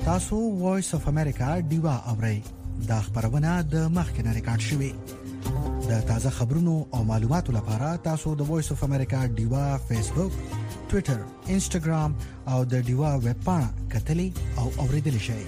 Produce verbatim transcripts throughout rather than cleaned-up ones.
تاسو وایس اف امریکا ډیوا اورئ. دا خبرونه د مخکنه ریکارډ شوې. د تازه خبرونو او معلوماتو لپاره تاسو د وایس اف امریکا ډیوا فیسبوک، ټوئیټر، انسټاګرام او د ډیوا ویب پاڼه کتلې او اوریدل شئ.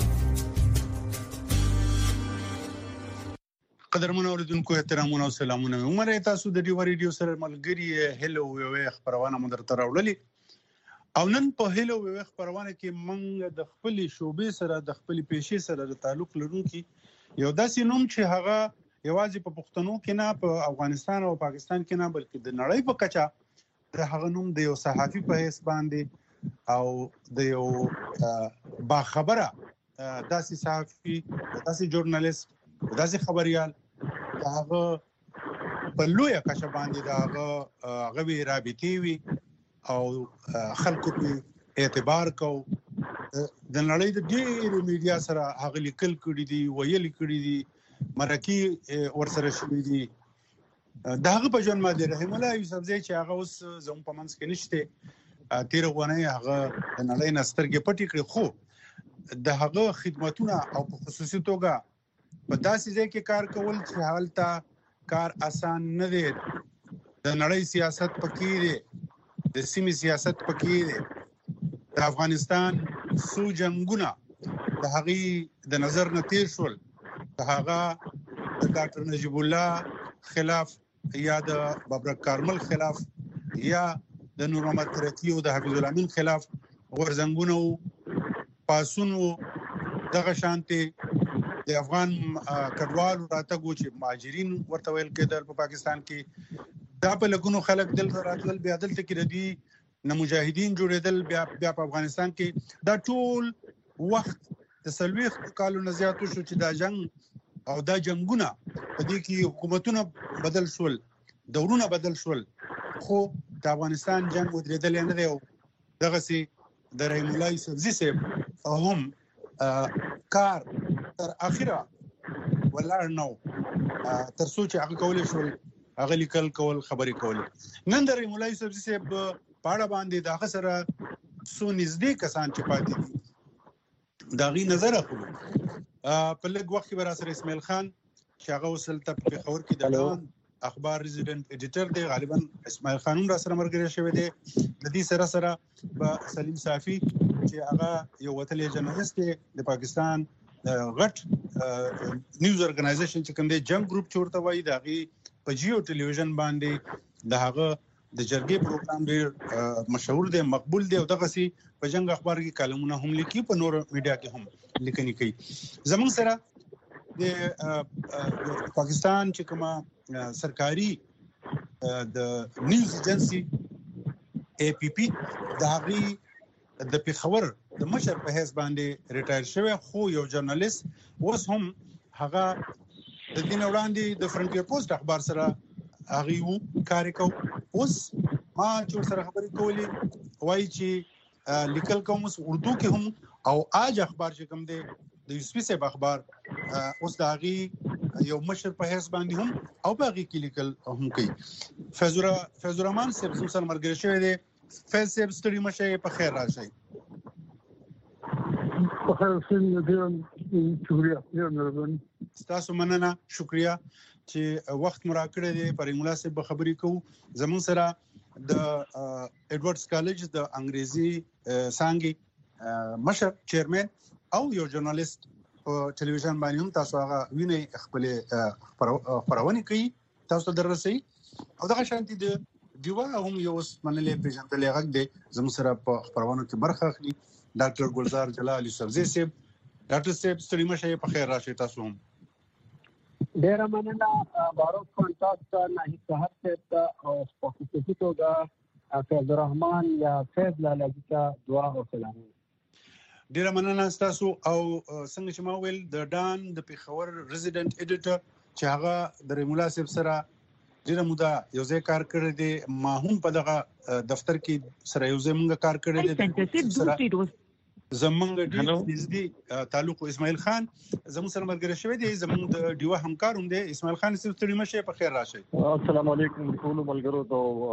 قدرمن اوریدونکو احترامونه او سلامونه. عمر تاسو د ډیوا ریډیو سره ملګری هلو ویو خبرونه مدر تر اورلي. او نن په هلو ویو خبرونه کې موږ د خپل شوبې سره د خپل پیشې سره د تعلق لرونکي یو داسې نوم چې هغه یوازې په پښتنو کې نه، په افغانستان او پاکستان کې نه، بلکې د نړۍ په کچه د هغه نوم د یو صحافي په حیث باندې او د یو باخبره داسې صحافي، داسې ژورنالیست، داسې خبريال هغه په لویه کچه باندې د هغه غوي رابطي وي او خلکو په اعتبار کو د نړۍ د ډېرو میډیا سره هغه لیکل کړي دي، ویل کړي دي، مرکي ورسره شوي دي. دا هغه په ژوند باندې رحیم الله یوسفزی چې هغه اوس زموږ په منځ کې نشته، تیر غونې هغه د نړۍ نسترګې پټې کړې، خو د هغه خدماتونه او په خصوصي توګه په داسې ځای کې کار کول چې حالته کار آسان نه دی. د نړۍ سیاست پکې دی، د سیمې سیاست پکې دی، د افغانستان سو جنگونه د هغې د نظر نه تیر شول، د هغه د ډاکټر نجیب الله خلاف یا د ببرک کارمل خلاف یا د نور محمد ترکی او د حفیظ الامین خلاف ورزنګونه پاسون وو. دغه شانتي د افغان کډوالو راتګو چې مهاجرین ورته ویل کېدل په پاکستان کې، دا په لګونو خلک دل راتلل، بیا دلته کې ردي نه مجاهدین جوړېدل، بیا بیا په افغانستان کې دا ټول وخت د سلويخ کالو نه زیاتو شو چې دا جنگ او دا جنگونه په دې کې حکومتونه بدل شول، دورونه بدل شول، خو د افغانستان جنگ ودرېدل نه دی. دغه سي د رحیم الله یوسفزی صاحب هم کار تر اخره ولاړ نو تر سوچ هغه کولې شول، هغه لیکل کول، خبرې کول. نن د رحیم الله یوسفزی صاحب په اړه باندې د هغه سره څو نږدې کسان چې پاتې دي دا غي نظر اخلو. په لږ وخت کې به را سره اسماعیل خان چې هغه وسلته په پېښور کې د ډان اخبار ریزیډنټ ایډیټر دی، غالبا اسماعیل خان را سره مرګري شوی دی. د دې سره سره په سلیم صافي چې هغه یو وتلی جرنالست دی د پاکستان غټ نیوز ارګنایزیشن چې کوم دی جنگ ګروپ چورته وایي، دا غي په جیو ټلویزیون باندې د هغه د جرګې پروګرام ډېر مشهور دی، مقبول دی، او دغه سي په جنگ اخبار کې کالمونه هم لیکي، په نور میډیا کې هم لیکني کوي. زموږ سره د پاکستان چې کومه سرکاري د نیوز ایجنسی اے پی پی د هغې د پېښور د مشر په حیث باندې ریټایر شوی، خو یو جرنالیست اوس هم هغه د دین وړاندې د فرنټیر پوسټ اخبار سره هغه وو کار کوي. اوس ما چې سره خبرې کولې وایي چې لیکل کوم اردو کې هم، او آج اخبار چې کوم دی د یوسفي صاحب اخبار اوس د هغې یو مشر په حیث باندې هم او په هغې کې لیکل هم کوي. فیض الرحمن صاحب زموږ سره ملګری شوی دی. فیض صاحب ستړي مه شئ، په خیر راشئ. په خیر اوسئ، ډېر شکریه، ډېر مهرباني. ستاسو مننه، شکریه چې وخت مو راکړی دی. پر مولا صاحب خبرې کوو. زموږ سره د ایډورډز کالج د انګریزي څانګې مشر چیرمن او یو جرنالیست په ټلویزیون باندې هم تاسو هغه وینئ، خپل خبرونه کوي، تاسو ته دررسي. او دغه شانتي د ډیوا هم یو منلې پیژندلې غږ دی، زموږ سره په خبرونو کې برخه اخلي. ډاکټر ګلزار جلال یوسفزی صاحب. ډاکټر صاحب ستړي مه شئ، په خیر راشئ. تاسو هم ډیره مننه. بارو کانټاکټ نه هیڅ ته او په خصوصي توګه فیض الرحمن یا فیض لالاجي ته دعا او سلام. ډیره مننه تاسو. او څنګه چې ما ویل د ډان د پېښور ریزیډنټ ایډیټر چې هغه د رحیم الله صاحب سره ډیره موده یو ځای کار کړی دی، ما هم په دغه دفتر کې سره یو ځای مونږ کار کړی دی. زمونږ ډیر نږدې تعلق اسماعیل خان زموږ سره ملګری شوی دی، زموږ د ډیوا همکار هم دی. اسماعیل خان صاحب ستړي مشه، په خیر راشئ. السلام علیکم ټول ملګرو ته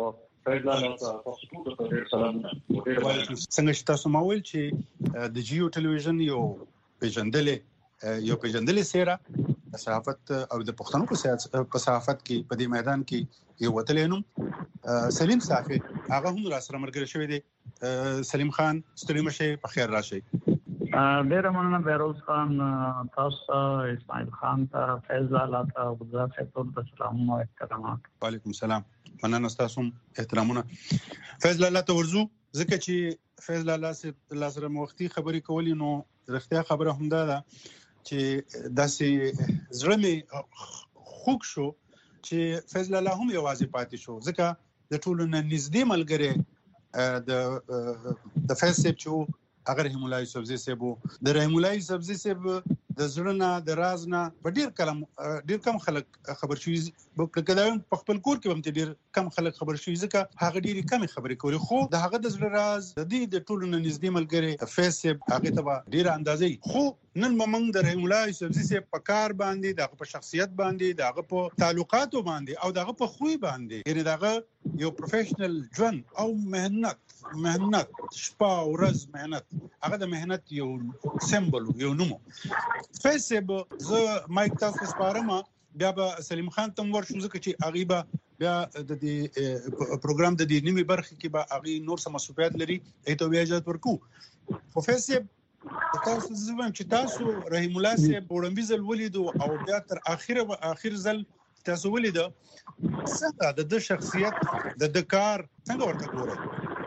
فیض لالا تاسو ټول ته ډېر سلامونه. څنګه چې تاسو ما ویل چې د جیو ټلویزیون یو پیژندلې یو پیژندلې سیره صحافت او د پښتنو په سیاست په صحافت کې په دې میدان کې یو وتلینو سلیم صافي هغه هم را سره مرګ شوی دی. سلیم خان ستړي مشه په خیر راشي. ډېر مننه بیروز خان تاسو اسماعیل خان ته فیض لالا ته وزارت ټول ته سلام او احترامات. وعلیکم السلام. مننه تاسو احترامونه. فیض لالا ته ورزو ځکه چې فیض لالا سره وختي خبرې کولې نو رښتیا خبره هم ده چې داسې زړه مې خوږ شو چې فیض لالا هم یوازې پاتې شو ځکه د ټولو نه نږدې ملګری د د فیض صاحب چې هغه رحیم الله یوسفزي صاحب د رحیم الله یوسفزي صاحب د زړه نه د راز نه په ډیر کلم ډیر کم خلک خبر شوي کله په خپل کور کې هم ډیر کم خلک خبر شوي ځکه هغه ډیری کم خبرې کوي خو د هغه د زړه راز د دې د ټولو نه نږدې ملګری فیض صاحب هغه ته ډیر اندازې خو نن موږ د رحیم الله یوسفزي صاحب په کار باندې دغه په شخصیت باندې دغه په تعلقاتو باندې او دغه په خوې باندې یعنی دغه یو پروفیشنل ژوند او مهنت مهنت شپه او ورځ مهنت هغه د مهنت یو سمبول یو نومو فیض صاحب زه مایک تاسو سپارم بیا به سلیم خان تم ورشو ځکه چې هغه به بیا د دې پروګرام د دې نیمه برخه کې به هغه نور سم مسؤلیت لري ایته بیا اجازه ورکو. خو فیض صاحب تاسو زموږ چې تاسو رحیم الله صاحب وړاندې ځل ولیدو او بیا تر اخره اخر ځل تاسو ولیدو څنګه د د شخصیت د د کار څنګه ورته ګورئ؟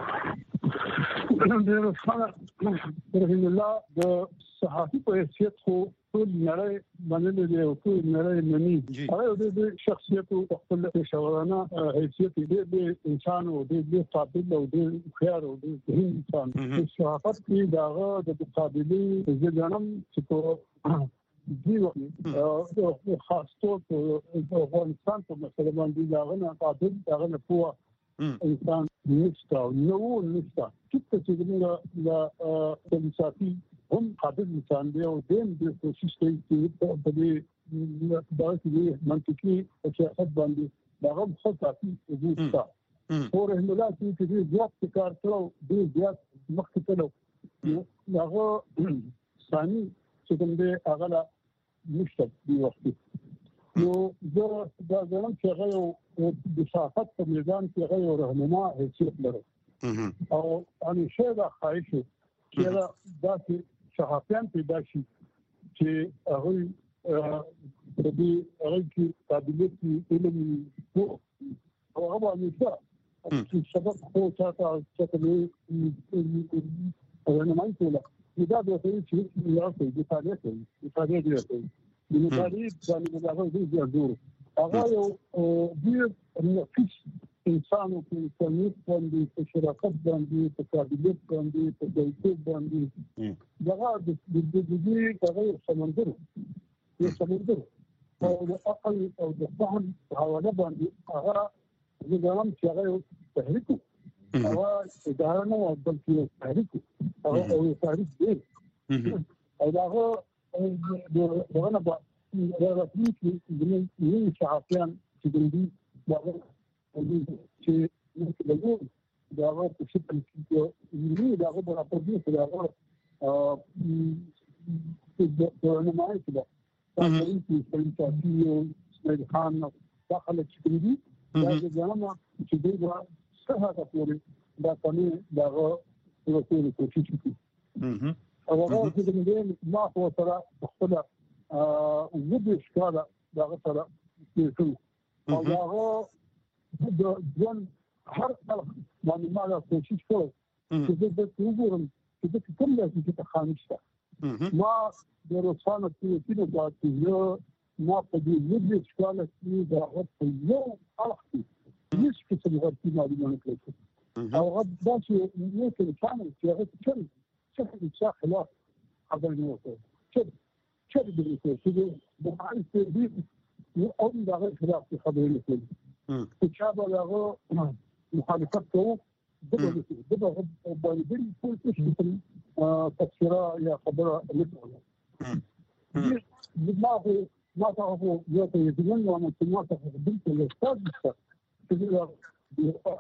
د رحیم الله د صحافي په حیثیت خو ټول نړۍ باندې دی او ټول نړۍ مني هغه د شخصیت او خپل شاورانه حیثیت دی د انسان او د قابل او د خيار او د انسان د صحافت کې داغه د مقابله ځګنم چې په دی او خاص طور په افغانستان په مسله باندې داغه نه قابل داغه نه پوهه انسان نشته نو نشته چې څنګه د انصافي هم قابل انسان دی او دیم د کوشش کوي چې په دې د دې منطقي سیاست باندې دغه خصاصي وجود تا او رحم الله چې دې ځواک کار کړو دې ځواک مخکې کړو دغه ثاني چې کوم دې هغه نشته دی وخت نو زه دا ځم چې هغه د صحافت په میدان کې هغه رهنما حیثیت لري او همیشه دا خواهش چې دا داسې صحافیان پیدا شي چې هغه د دې هغه کې قابلیت علم او هغه همیشه چې سبب خو تاسو چې انا ما يقول دا د دې چې یو څه د فعالیت د فعالیت دی د مدارید باندې دا هغه دی جوړ هغه یو ډیر نفس انسان او انسانیت باندې په شراکت باندې په قابلیت باندې په ځایته باندې دغه د دې دغه سمندر یو سمندر او د عقل او د فهم حواله باندې هغه د ځان چې هغه تحریک هغه دا نه و بلکې تحریک هغه او تحریک دی او دغه دغه نه په رسمي کې د نوي صحافیان چې دي دغه چې موږ له دغه په شکل کې یو دغه په راپورټ کې دغه د نمایش ده تاسو چې تاسو اسماعیل خان داخله چې دي دا د جامه چې دوی څه هغه پورې دا کومه دغه ورته کوشش کوي او هغه چې موږ ما خو سره خپل ا وګړي ښکارا دغه سره چې او هغه د ځن هر خلک باندې ما لا کوشش کوم چې د وګورم چې د کوم ځای کې ته خامشته ما د روسانو چې د پاتې ما په دې وګړي ښکارا چې دا په یو اړخ هیڅ څه ورته معلومات کړو او هغه دا چې یو څه ثاني چې هغه څه څه څه خلاف هغه نو څه څه دې چې د معرفت دې او دغه خلاف خبرې کوي چې چا به هغه مخالفت کوي دغه دغه باندې ټول څه تفسیره یا خبره لیکل ما هو ما تعرفوا يا تيجون وانا سمعت في البنت الاستاذ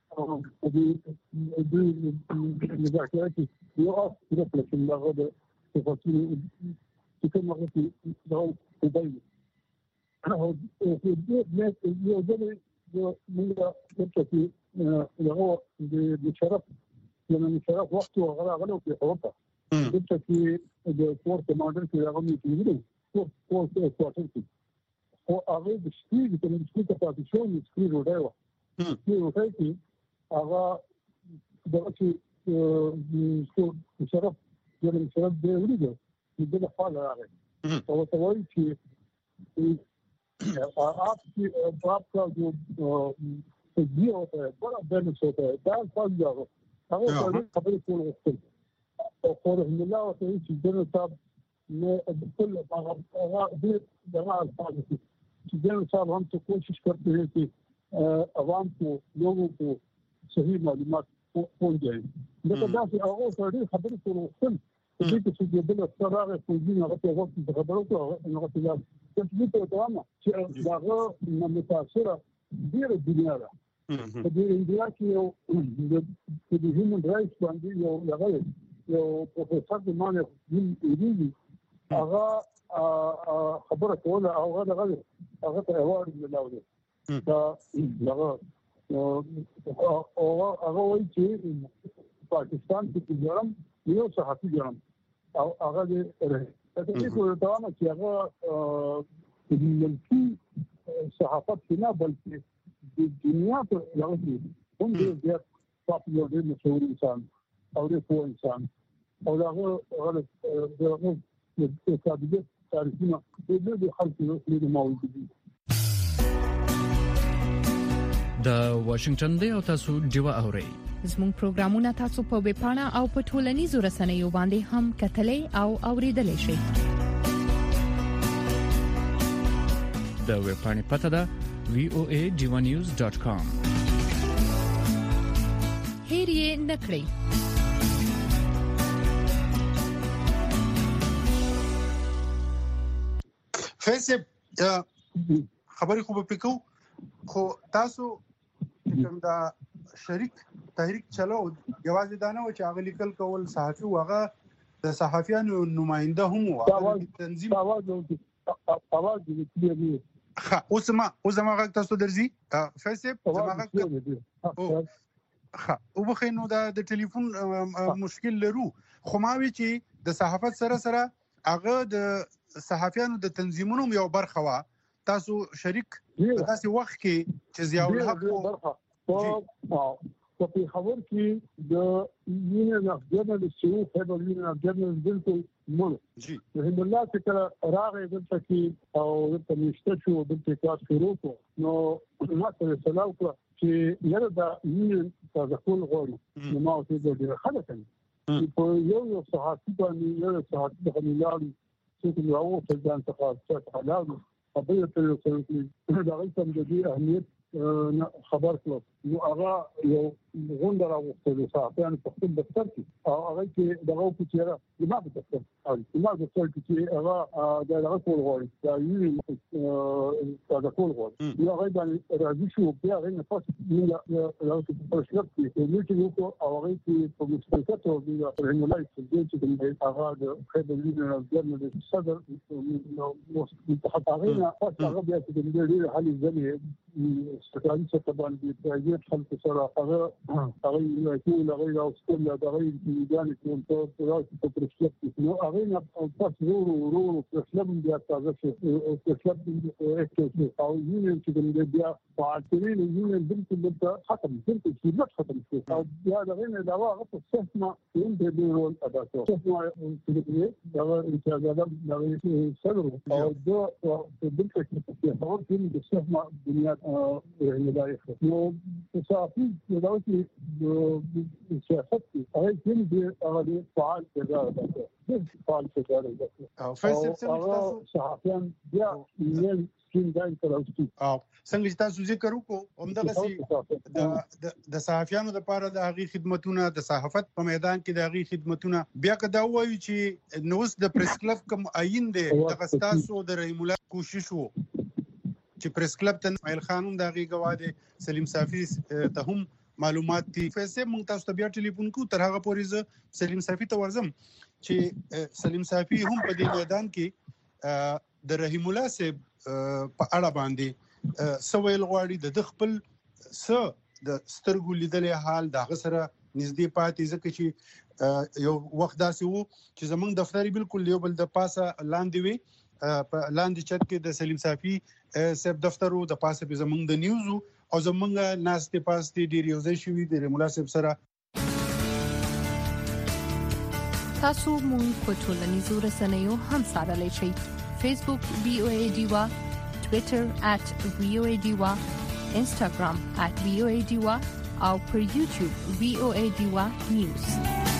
د مذاکرات یو اصل په لغه د تفاصیل چې کومه چې دا وبای او د دې یو ځل یو موږ چې هغه د شرف لمن شرف وخت او غلا غلو په اوروبا چې د فور کمانډر کې هغه میږي فور فور کوارټر کې او هغه د سپیډ په مسکو ته پاتې شو نو سپیډ وډایو چې وځي چې هغه دغه چې شرف لمن شرف دی ولګو چې د خپل راغی او ته وایي چې آپ کی باپ کا جو یہ ہوتا ہے بڑا بیلنس ہوتا ہے دال پاس جاؤ هغه خبرې کول غوښتل او خو رحم الله ورته چې جنرال صاحب میں کل هغه دې دغه الفاظ چې جنرال صاحب هم تو کوشش کرتے ہیں کہ عوام کو لوگوں کو صحیح معلومات پہنچ جائے لیکن دا چې هغه سره خبرې کول غوښتل دې چې د بل سره په دې هغه ته وخت خبرو کوو نو څه دا چې په توامه چې داغه متاثره ډیره دنیا ده په دې انډیا کې یو د هیومن رائټس باندې یو هغه یو پروفیسور د مانه دی هغه خبره کوله هغه دغه هغه ته ایوارډ ملاوي دا هغه او هغه وایي چې پاکستان کې جرم یو صحافي جرم او هغه دې دې په توګه چې هغه د ملکی صحافت نه بلکې د دنیا په لور کې هم دې پاپولر دې مشهور انسان او دې پوه انسان او هغه هغه دغه د تابعیت تاریخونه دې د خلکو د موجودي د واشنگټن دی او تاسو دیوا اورئ زموږ پروګرامونه تاسو په ویب پاڼه او په ټولنیزو رسنیو باندې هم کتلای او اوریدلای شئ. د ویب پاڼې پته ده وی او ای ډیوا نیوز ډاٹ کام. هیر یې نکړئ. فیصل خبرې خو به پکو خو تاسو کوم دا شریک تحریک چلو یوازې دانه و چې هغه لیکل کول صحافي وغه د صحافیانو نماینده هم و تنظیم اواز اواز دې دی ها اوس ما اوس ما غږ تاسو درځي فیصل زما غږ ها او بخینو دا د ټلیفون مشکل لرو خو ما وی چې د صحافت سره سره هغه د صحافیانو د تنظیمونو یو برخه وا تاسو شریک تاسو وخت کې چې ضیاء الحق او په خبر کې د یونین اف جرنالستو په یونین اف جرنالست بالکل مونږ جی رحم الله چې راغی دلته کې او د مشته شو د تکاس شروع نو ما ته سلام کړ چې یره دا یونین تاسو کول غواړي نو ما ته د خلک په یو یو صحافي باندې یو صحافي د خلالو چې یو څه ځان څخه حلال قضيه التلفزيون دا غوښتم د دې اهمیت خبر کړو نو هغه یو غونډه راوستل صحافیان په خپل دفتر کې او هغه کې دغه په چیرې د ما په دفتر او د ما په دفتر کې هغه د هغه کول غواړي دا یو دا کول غواړي یو هغه باندې راځي شو بیا هغه نه پاتې یو یو په شلپ کې نو چې یو او هغه کې په مستقیمت او د رحمولای چې د هغه د خبر لیدل د صدر نو مستحقین هغه بیا چې د دې حالي ځنه استقلالي څخه باندې پرایویت خلک سره هغه هغه یو ټول هغه او سکول هغه میدان کې ټول راځي په پرشلپ نو هغه نه تاسو ورو ورو پرشلپ بیا تاسو چې پرشلپ اکټیو او یونین چې د بیا فعالین یونین بالکل ختم بالکل چې ختم شو او بیا دغه نه دا هغه په څه ما د دې رول ادا کړ څه ما چې دې دا انتخابات دا صدر او دا بالکل چې په هغه کې د څه ما دنیا مدارس نو صحافي دا چې سیاست کې هغه چې د هغه فعال کردار ده فعال کردار ده او فیصل تاسو صحافیان بیا یې سکین دای کړو او څنګه چې تاسو ذکر وکړو همدغه سي د د صحافیانو لپاره د هغې خدماتونه د صحافت په میدان کې د هغې خدماتونه بیا که دا وایو چې نو د پریس کلب کوم عین دی دغه ستاسو د رحیم الله کوشش وو چې پریس کلب ته اسماعیل خان هم د هغې ګواه دی سلیم صافي ته هم معلومات دي فیسه مونږ تاسو ته بیا ټلیفون کو تر هغه پورې زه سلیم صافي ته ورځم چې سلیم صافي هم په دې میدان کې د رحیم الله صاحب په اړه باندې سویل غواړي د خپل س د سترګو لیدلې حال د غسره نږدې پاتې ځکه چې یو وخت داسې وو چې زمونږ دفتري بالکل یو بل د پاسه لاندې وي په لاندې چت کې د سلیم صافي صاحب دفتر د پاسه په زمونږ د نیوزو او زمونږ ناستې پاستې ډېر یو ځای شوي د رحیم الله صاحب سره. تاسو مونږ په ټولنیزو رسنیو هم سره شئ. فیسبوک وی او ای ډیوا، ټوئیټر ات وی او ای ډیوا، انستګرام ات وی او ای ډیوا او پر یوټیوب وی او ای ډیوا نیوز.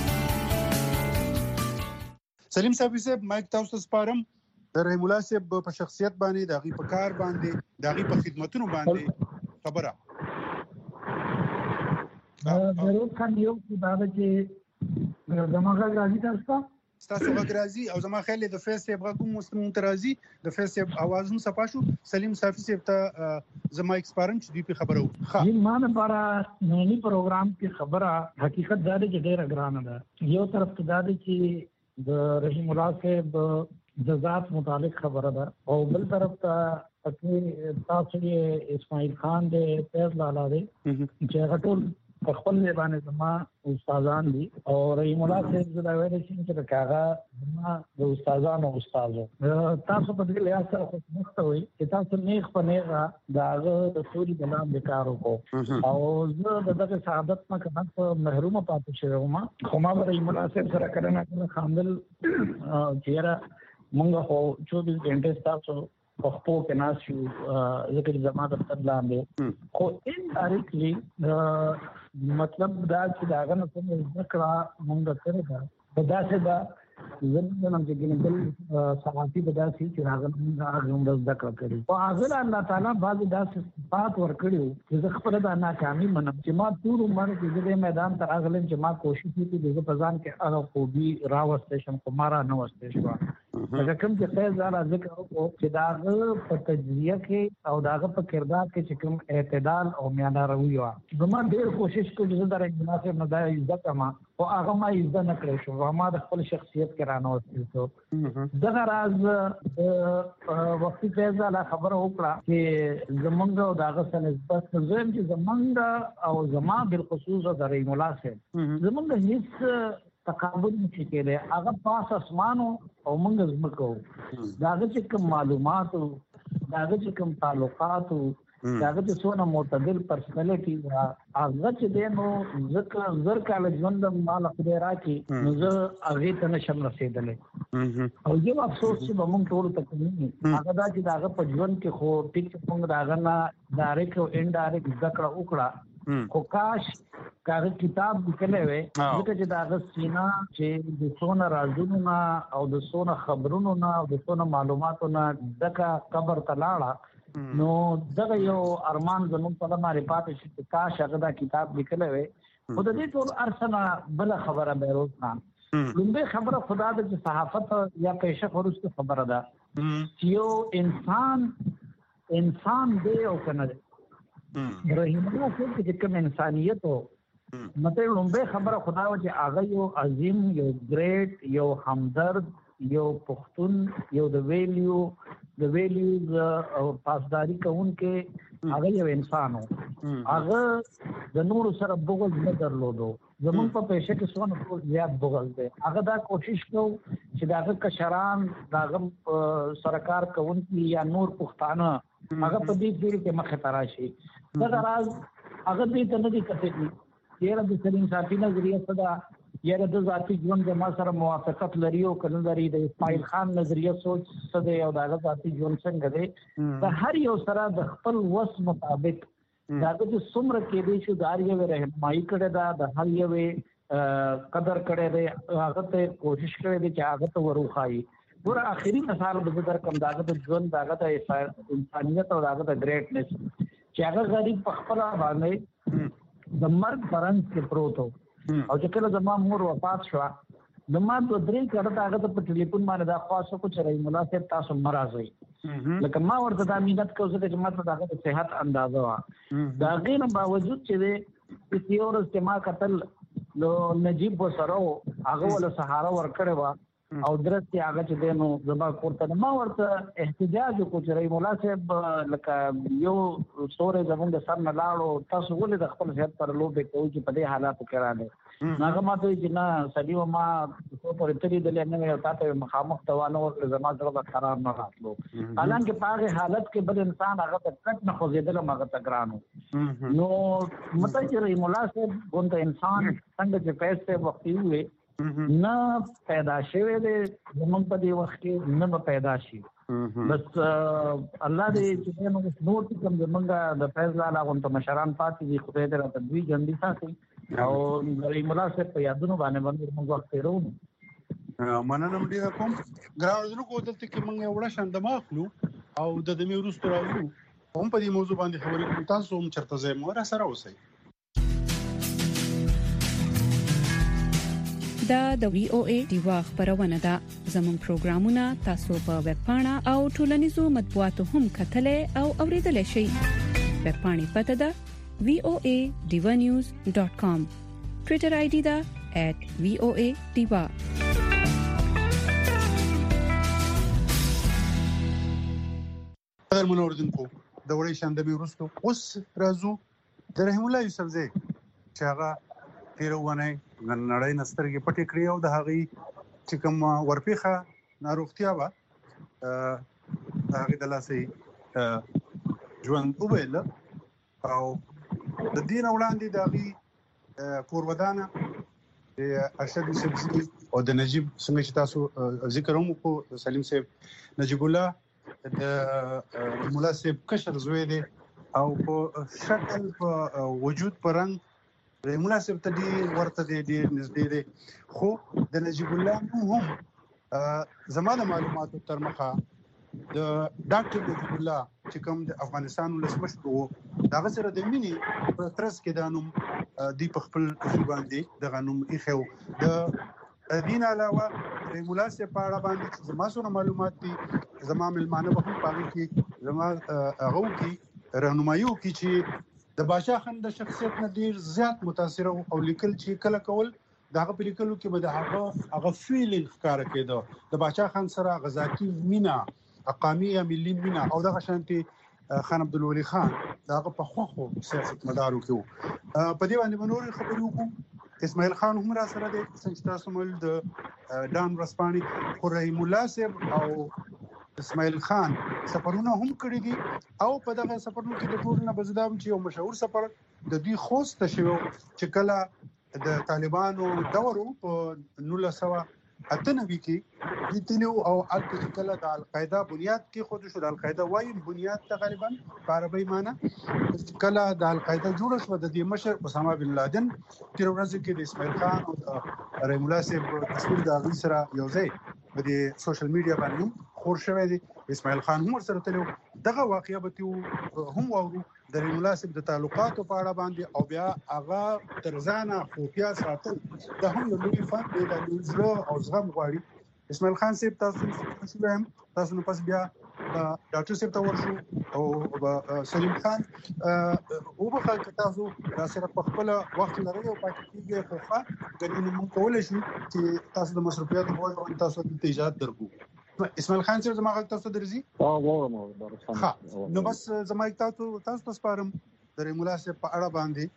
سلیم صافي صاحب مایک تاسو ته سپارم د رحیم الله صاحب په شخصیت باندې د غي په کار باندې د غي په خدماتونو باندې خبره ضرور خان یو دا چې زموږه راځي تاسو تاسو غراځي او زما خیال د فیس صاحب غوږ مستمون ترازی د فیس صاحب आवाज هم صفاشو سلیم صافي صاحب ته زما ایکسپیرینس چې دی په خبرو ها ما نه بارا نونی پروګرام کې خبره حقیقت دا دی چې ډېر ګرانه ده. یو طرف ته دا دی چې د رحیم الله صاحب د ذات متعلق خبره ده او بل طرف ته پکې تاسو یې اسماعیل خان دې فیض لالا دې چې غټول په خپل باندې زما استادان دي او رحیم الله صاحب زدا ویل شي چې کاغه زما د استادانو استادو تاسو په دې لحاظ سره خو مستوي چې تاسو نیغ په نیغه داغه د سوري د نام د کارو کو او زه د دغه سعادت نه کنه محروم پاتې شوم خو ما رحیم الله صاحب سره کړنه کړه خامل چیرې مونږ خو چوبیس غنټه تاسو په خپل کې ناسو ذکر زما د بدلانه خو ان ډایرکټلی مطلب دا چې دا غنه څنګه ذکر مونږ کړی دا دا څه دا زموږ نن چې ګنبل صحافي بداسي چې راغله موږ هم ذکر کړی او هغه الله تعالی بعض داسې صفات ورکړي چې خپل د ناکامي منم چې ما ټول عمر کې د میدان ته راغلم چې ما کوشش وکړم د ځان کې هغه خوبي راوستې شم کومارا نه وستې شو دا کوم چې فیض والا ذکر وکړو چې داغه په تجزیه کې او داغه په کردار کې چې کوم اعتدال او معیار روي و زما ډېر کوشش کوم چې دا رنګ مناسب نه دی عزت ما او هغه ما عزت نه کړی شو ما د خپل شخصیت کې رانه وستل دغه راز وختي فیض والا خبره وکړه چې زمونږ او داغه سره نسبت زم چې زمونږ او زما بالخصوص د رحیم الله صاحب زمونږ هیڅ تقابل نشي کېدای هغه پاس اسمانو او موږ زمکو داغه چې کوم معلومات داغه چې کوم تعلقات داغه چې څونه معتدل پرسنالټي دا هغه چې دینو ذکر زر کال ژوند مال خدای راکې نو زه هغه ته نشم رسیدلې او یو افسوس چې موږ ټول تکلیف هغه دا چې داغه په ژوند کې خو ټیک څنګه داغه نه ډایرکټ او انډایرکټ ذکر وکړه خو کاش کاغه کتاب لیکلې وي ځکه چې داغه سینا چې د څونه رازونو نه او د څونه خبرونو نه او د څونه معلوماتو نه دغه قبر ته لاړه نو دغه یو ارمان زموږ په لاره پاتې شي چې کاش هغه دا کتاب لیکلې وي خو د دې ټول ارسنه بل خبره به روزان لومبه خبره خدا د صحافت یا پیشه خورسته خبره ده چې یو انسان انسان دی او کنه رحیم الله صاحب چې کوم انسانيت او مته لومبه خبره خدا و چې هغه یو عظیم یو ګریټ یو همدرد یو پښتون یو د ویلیو د ویلیوز او پاسداري کوونکې هغه یو انسان و هغه د نور سره بغض نه درلودو زمون په پېښه کې څونه ټول زیات بغض دی هغه دا کوشش کو چې داغه کشران داغه سرکار کوونکې یا نور پښتانه هغه په دې کې مخه تراشي دا راز هغه دې ته نه دي کتلی یره د سلیم صافي نظریه صدا یره د ذاتی ژوند د ما سره موافقت لري او کنه لري د اسماعیل خان نظریه سوچ صدا او د ذاتی ژوند څنګه دی د هر یو سره د خپل وس مطابق داغه چې څومره کې دی چې دار یو رهنمایي کړی دا د هر یو قدر کړی دی هغه ته کوشش کړی دی چې هغه ته وروخایي ور اخري مثال به در کم داغه د ژوند داغه د انسانيت او داغه د ګریټنس چې هغه غریب په خپل باندې د مرګ پرنګ کې پروت او چې کله زما مور وفات شو د ما د درې کړه هغه په ټلیفون باندې دا خاصه کو چې رحیم الله صاحب تاسو مرزي لکه ما ورته د امینت کو چې ما ته دغه صحت اندازه وا دا غیر باوجود چې چې یو ورځ ما قتل نو نجیب وسره هغه ول سهارا ورکړې وا او درته هغه چې دینو زما کوته ما ورته احتجاج کو چې رحیم الله صاحب لکه یو سورې زمونږ سر نه لاړو تاسو ولې د خپل صحت پر لوبې کوئ چې په دې حالاتو کې راغلي هغه ماته چې نه سړیو ما څو پرې ترې دلې نه یو تاسو مخامخ توانو ورته زما سره خراب نه راتلو حالانکه په هغه حالت کې بل انسان هغه ته کټ نه خوځېدل هغه ته ګرانو نو مته چې رحیم الله صاحب ګونته انسان څنګه چې پیسې وختي وي نه پیدا شوی دی زمونږ په دې وخت کې نه پیدا شي بس الله دې چې موږ نور کوم زمونږ د فیض لاله غونډه مشران پاتې دي خدای دې راته دوی ژوندي ساتي او رحیم الله صاحب په یادونو باندې باندې موږ وخت تیرو مننه ډیر کوم ګراوډونو کو دلته کې موږ وړه شاند ماخلو او د دې ورستو راوړو هم په دې موضوع باندې خبرې کوم تاسو هم چرته زه مو را سره اوسئ دا د وی او ای دیوا خبرونه ده زموږ پروګرامونه تاسو په ویب پاڼه او ټولنیزو مطبوعاتو هم کتلې او اوریدلای شئ ویب پاڼې پته ده وی او ای diva news dot com ټوئیټر آی ډي ده at v o a diva قدر منوردونکو د وړي شاندمي ورستو اوس راځو د رحیم الله یوسفزی چې هغه تیرونه نړۍ نسترګې پټې کړې او د هغې چې کوم ورپېخه ناروغتیا وه د هغې د لاسې ژوند وبایله او د دې نه وړاندې د هغې کورودانه د ارشد یوسفزي او د نجیب څنګه چې تاسو ذکر هم وکړو سلیم صاحب نجیب الله د مولا صاحب کشر زوی دی او په شکل په وجود په رنګ مناسب ته دی ورته دی ډیر نږدې دی خو د نجیب الله هم زمانه معلوماتو تر مخه د ډاکټر نجیب الله چې کوم د افغانستان ولسمشر وو دا غسر د مینی په ترڅ کې د نوم دی په خپل باندې د غنوم ایخو د دین علاوه د مناسب په اړه باندې زما سره معلومات دي زما ملمانه په خپل پاږي کې زما هغه کې راهنمایي وکړي چې د بادشاہ خان د شخصیت نه ډیر زیات متاثر او لیکل چې کله کول دغه په لیکلو کې به د هغه هغه فیلینګ ښکار کېده د بادشاہ خان سره غزاکی مینا اقامیه ملي مینا او دغه شانتي خان عبدالولي خان دغه په خوخو سیاست مدارو کې په دې باندې نور خبرې وکړو اسماعیل خان هم را سره د څنګه تاسو مول د ډان رسپانی خو رحیم الله صاحب او اسماعیل خان سفرونه هم کړی دي او په دغه سفرونو کې د ټول نه بزدام چې یو مشهور سفر د دوی خوست شوی چې کله د طالبانو دورو په نولس سوه اته نوي کې د تینو او الته کله د القاعده بنیاد کې خود شو د القاعده وايي بنیاد تقریبا په عربی معنی کله د القاعده جوړ شو د دې مشر اسامه بن لادن تیر ورځ کې د اسماعیل خان او رحیم الله صاحب تصویر د غي سره یو ځای په دې سوشل میډیا باندې خور شوی دی اسماعیل خان هم سره تلو دغه واقعیا به هم وورو د رحیم الله صاحب د تعلقاتو په اړه باندې او بیا هغه ترزانه خفیا ساتل د هم یو لوی فن دی د نوزلو او زغم غواړي اسماعیل خان صاحب تاسو څه هم تاسو نو پس بیا ډاکټر صاحب ته ورشو او سلیم خان او په خلک تاسو را سره په خپل وخت لري او پاتې کیږي خو ښه ګنې موږ کولای شو چې تاسو د مصرفیات په تاسو ته اجازه درکو اسماعیل خان صاحب زما غږ تاسو درځي اه وره ها نو بس زما تاسو تاسو تاسو پارم د رحیم الله صاحب په اړه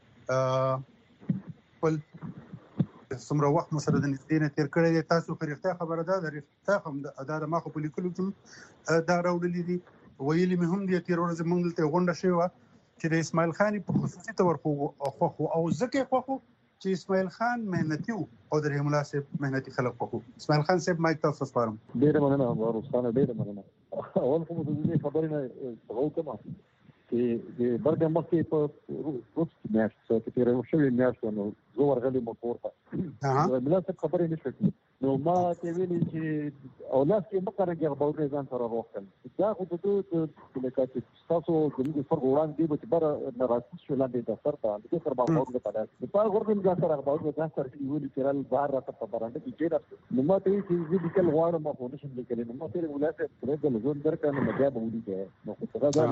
باندې خپل څومره وخت مو سره د نږدې نه تیر کړی دی تاسو خو رښتیا خبره ده د رښتیا هم د ما خو په لیکلو کې دا راوړلي دي ویلي مې هم دي تیر ورځ موږ ته غونډه شوې وه چې د اسماعیل خان په خصوصي تور خو او ځکه خو چې اسماعیل خان مهنتي او د رحیم الله صاحب مهنتي خلک خو اسماعیل خان صاحب مایک تاسو سپارم ډیره مننه ورسانه ډیره مننه اول خو د دې خبرې نه څنګه کومه چې د برګه مخکې په روس میاشت کې تیر شوی میاشت نو زه ورغلی مو کورته ملا څه خبرې نشته نو ما ته ویلي چې اولاد کې مقرره غوړې ځان سره راوړل دا خو د لکه چې تاسو د فرق وړاندې به بر ناراضي شو لاندې د سر ته د سر باندې غوړې پاتې په غوړې ځان سره غوړې ځان سره کې ویلي چې رال بهر راته په برانډه کې جوړه نو ما ته چې دې کله غواړم ما خو نشم لیکلی نو ما ته ولایت پرې د لزون درکنه مګا به ودی کې نو څه دا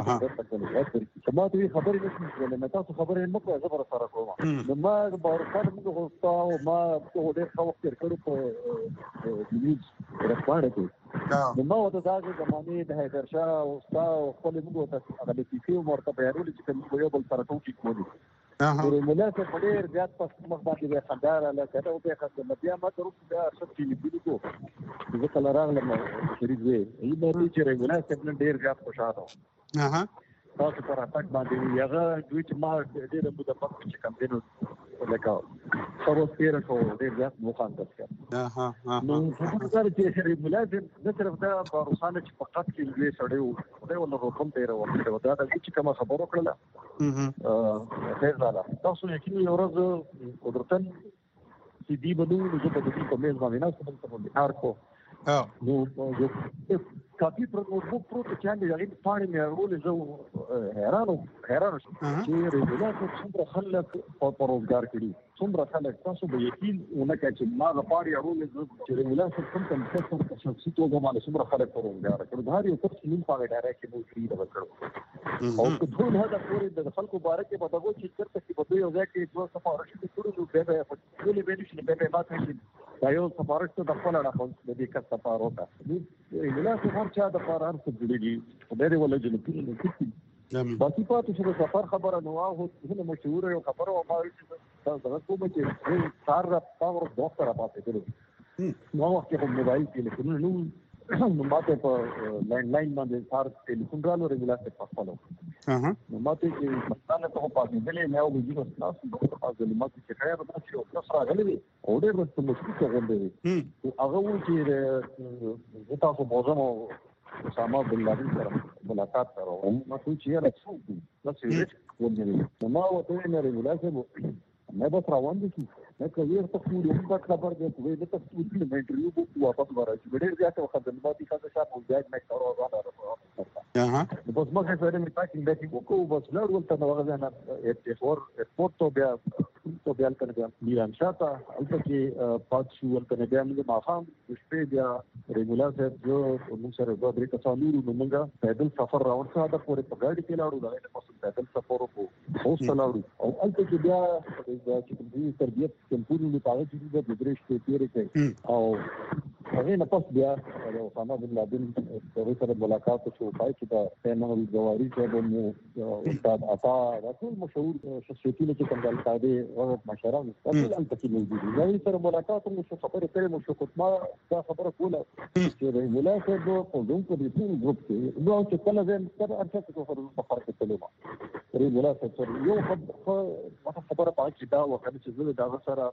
ځکه ما ته خبرې نشم کولای مې تاسو خبرې نه کوئ زه به سره کوم نو ما بارخان موږ غوښتاو ما په ډېر ښه وخت تیر کړو په نیوز راپاره کې نو ما وته دا زمانه د حیدر شاه او استاد خپل موږ ته هغه د فیفي مرته بیانول چې کوم یو بل سره ټوکی کوي نو مولا ته په ډېر زیات پس مخ باندې خندار له کته او په خاطر بیا ما ته روح دا څه چې لیدل کو زه کله راغلم شریک وې ای به چې رګونه څنګه ډېر زیات خوشاله اها تاسو پر اتاک باندې یغه دوی چې ما ډېر مو د پخ چې کم دینو لکه خو سپیر خو ډېر ځات مخان تاسو اها نو څه کار چې شریف ملازم د طرف دا روسانه چې فقط کې دوی سړیو خدای ولا روکم ته راوړل دا د چې کوم خبرو کړل اها فیضاله تاسو یقیني ورځ قدرتن چې دی بده نو زه په دې په میز باندې نه څه په بهار کو نو یو کافي پروت پروت چې اندې هغه پاڼې مې ورولې زه حیران حیران شوم چې ریګولات څومره خلک په روزګار کړي څومره خلک تاسو به یقین ونکړئ چې ما د پاڼې ورولې چې ریګولات څومره څومره شخصي توګه باندې څومره خلک په روزګار کړي دا یو څه نیم پاڼې ډایرکټ مو فری دا وکړو او که ټول هدا پورې د خلکو بارکه په دغه چې چرته کې په یو ځای کې دوه سفارش کې ټول نو به به ټول به نشي به به ماته دا یو سفارش ته د خپل اړه د دې کس سفارو ته ریګولات چا د قرار څخه جوړیږي ډېر ولې جنې کې باقي پاتې شو د سفر خبره نو هغه هله مشهور یو خبره او ما تاسو دا کوم چې سار را پاور ډاکټر پاتې کړو نو وخت کې موبایل ټلیفون نو نو ماته په لینډ لاین باندې سار ټلیفون رالو ریګولات په خپلو اها نو ماته چې مستانه ته پاتې دلې نه او بيجو تاسو ډاکټر فاضل ماته چې خیر دا چې تاسو راغلي او ډېر ورته مشکل غوندې هغه و چې تاسو موضوع اسامه بن لادن سره ملاقات کړو ما څه چې یې راځو نو چې ونه ما وته نه ریګولات مې بس روان دي چې کوي ته خو یو څه خبر دی چې د تاسو د انټرویو په واپس ورایي ډېر زیات وخت د ماضي څخه شاته وځي مې کارو غواړم اها بس ما څه فعلا مې پاکینګ دې کو بس لور ولته نو هغه نه اتفور اسپورت تو بیا تو بیا کنه بیا میران شاته البته چې پات شو ولته بیا موږ مافام شپې بیا ریګولار جو موږ سره دوه درې کسانو نو موږ پیدل سفر راوړل دا پورې په ګاډي کې لاړو دا په پیدل سفر وکړو اوس لاړو او البته چې بیا چې د تربیت کمپونی په اړه چې د درېش په تیرې کې او هغه نه پس بیا د اسامه بن لادن په سره ملاقات شو پای چې د سیمل جواری چې مو استاد عطا رسول مشهور شخصیتونه چې کوم د القاعده او مشران ټول ان تکي موجود دي دا سره ملاقات مو شو خبره کړې مو شو کومه دا خبره کوله چې د ملاقات په دوه په دې ټول ګروپ کې نو چې کله زم تر ارڅه کو په فرق کېلو ری ملاقات سره یو خبره پاتې دا وکړي چې زه دا سره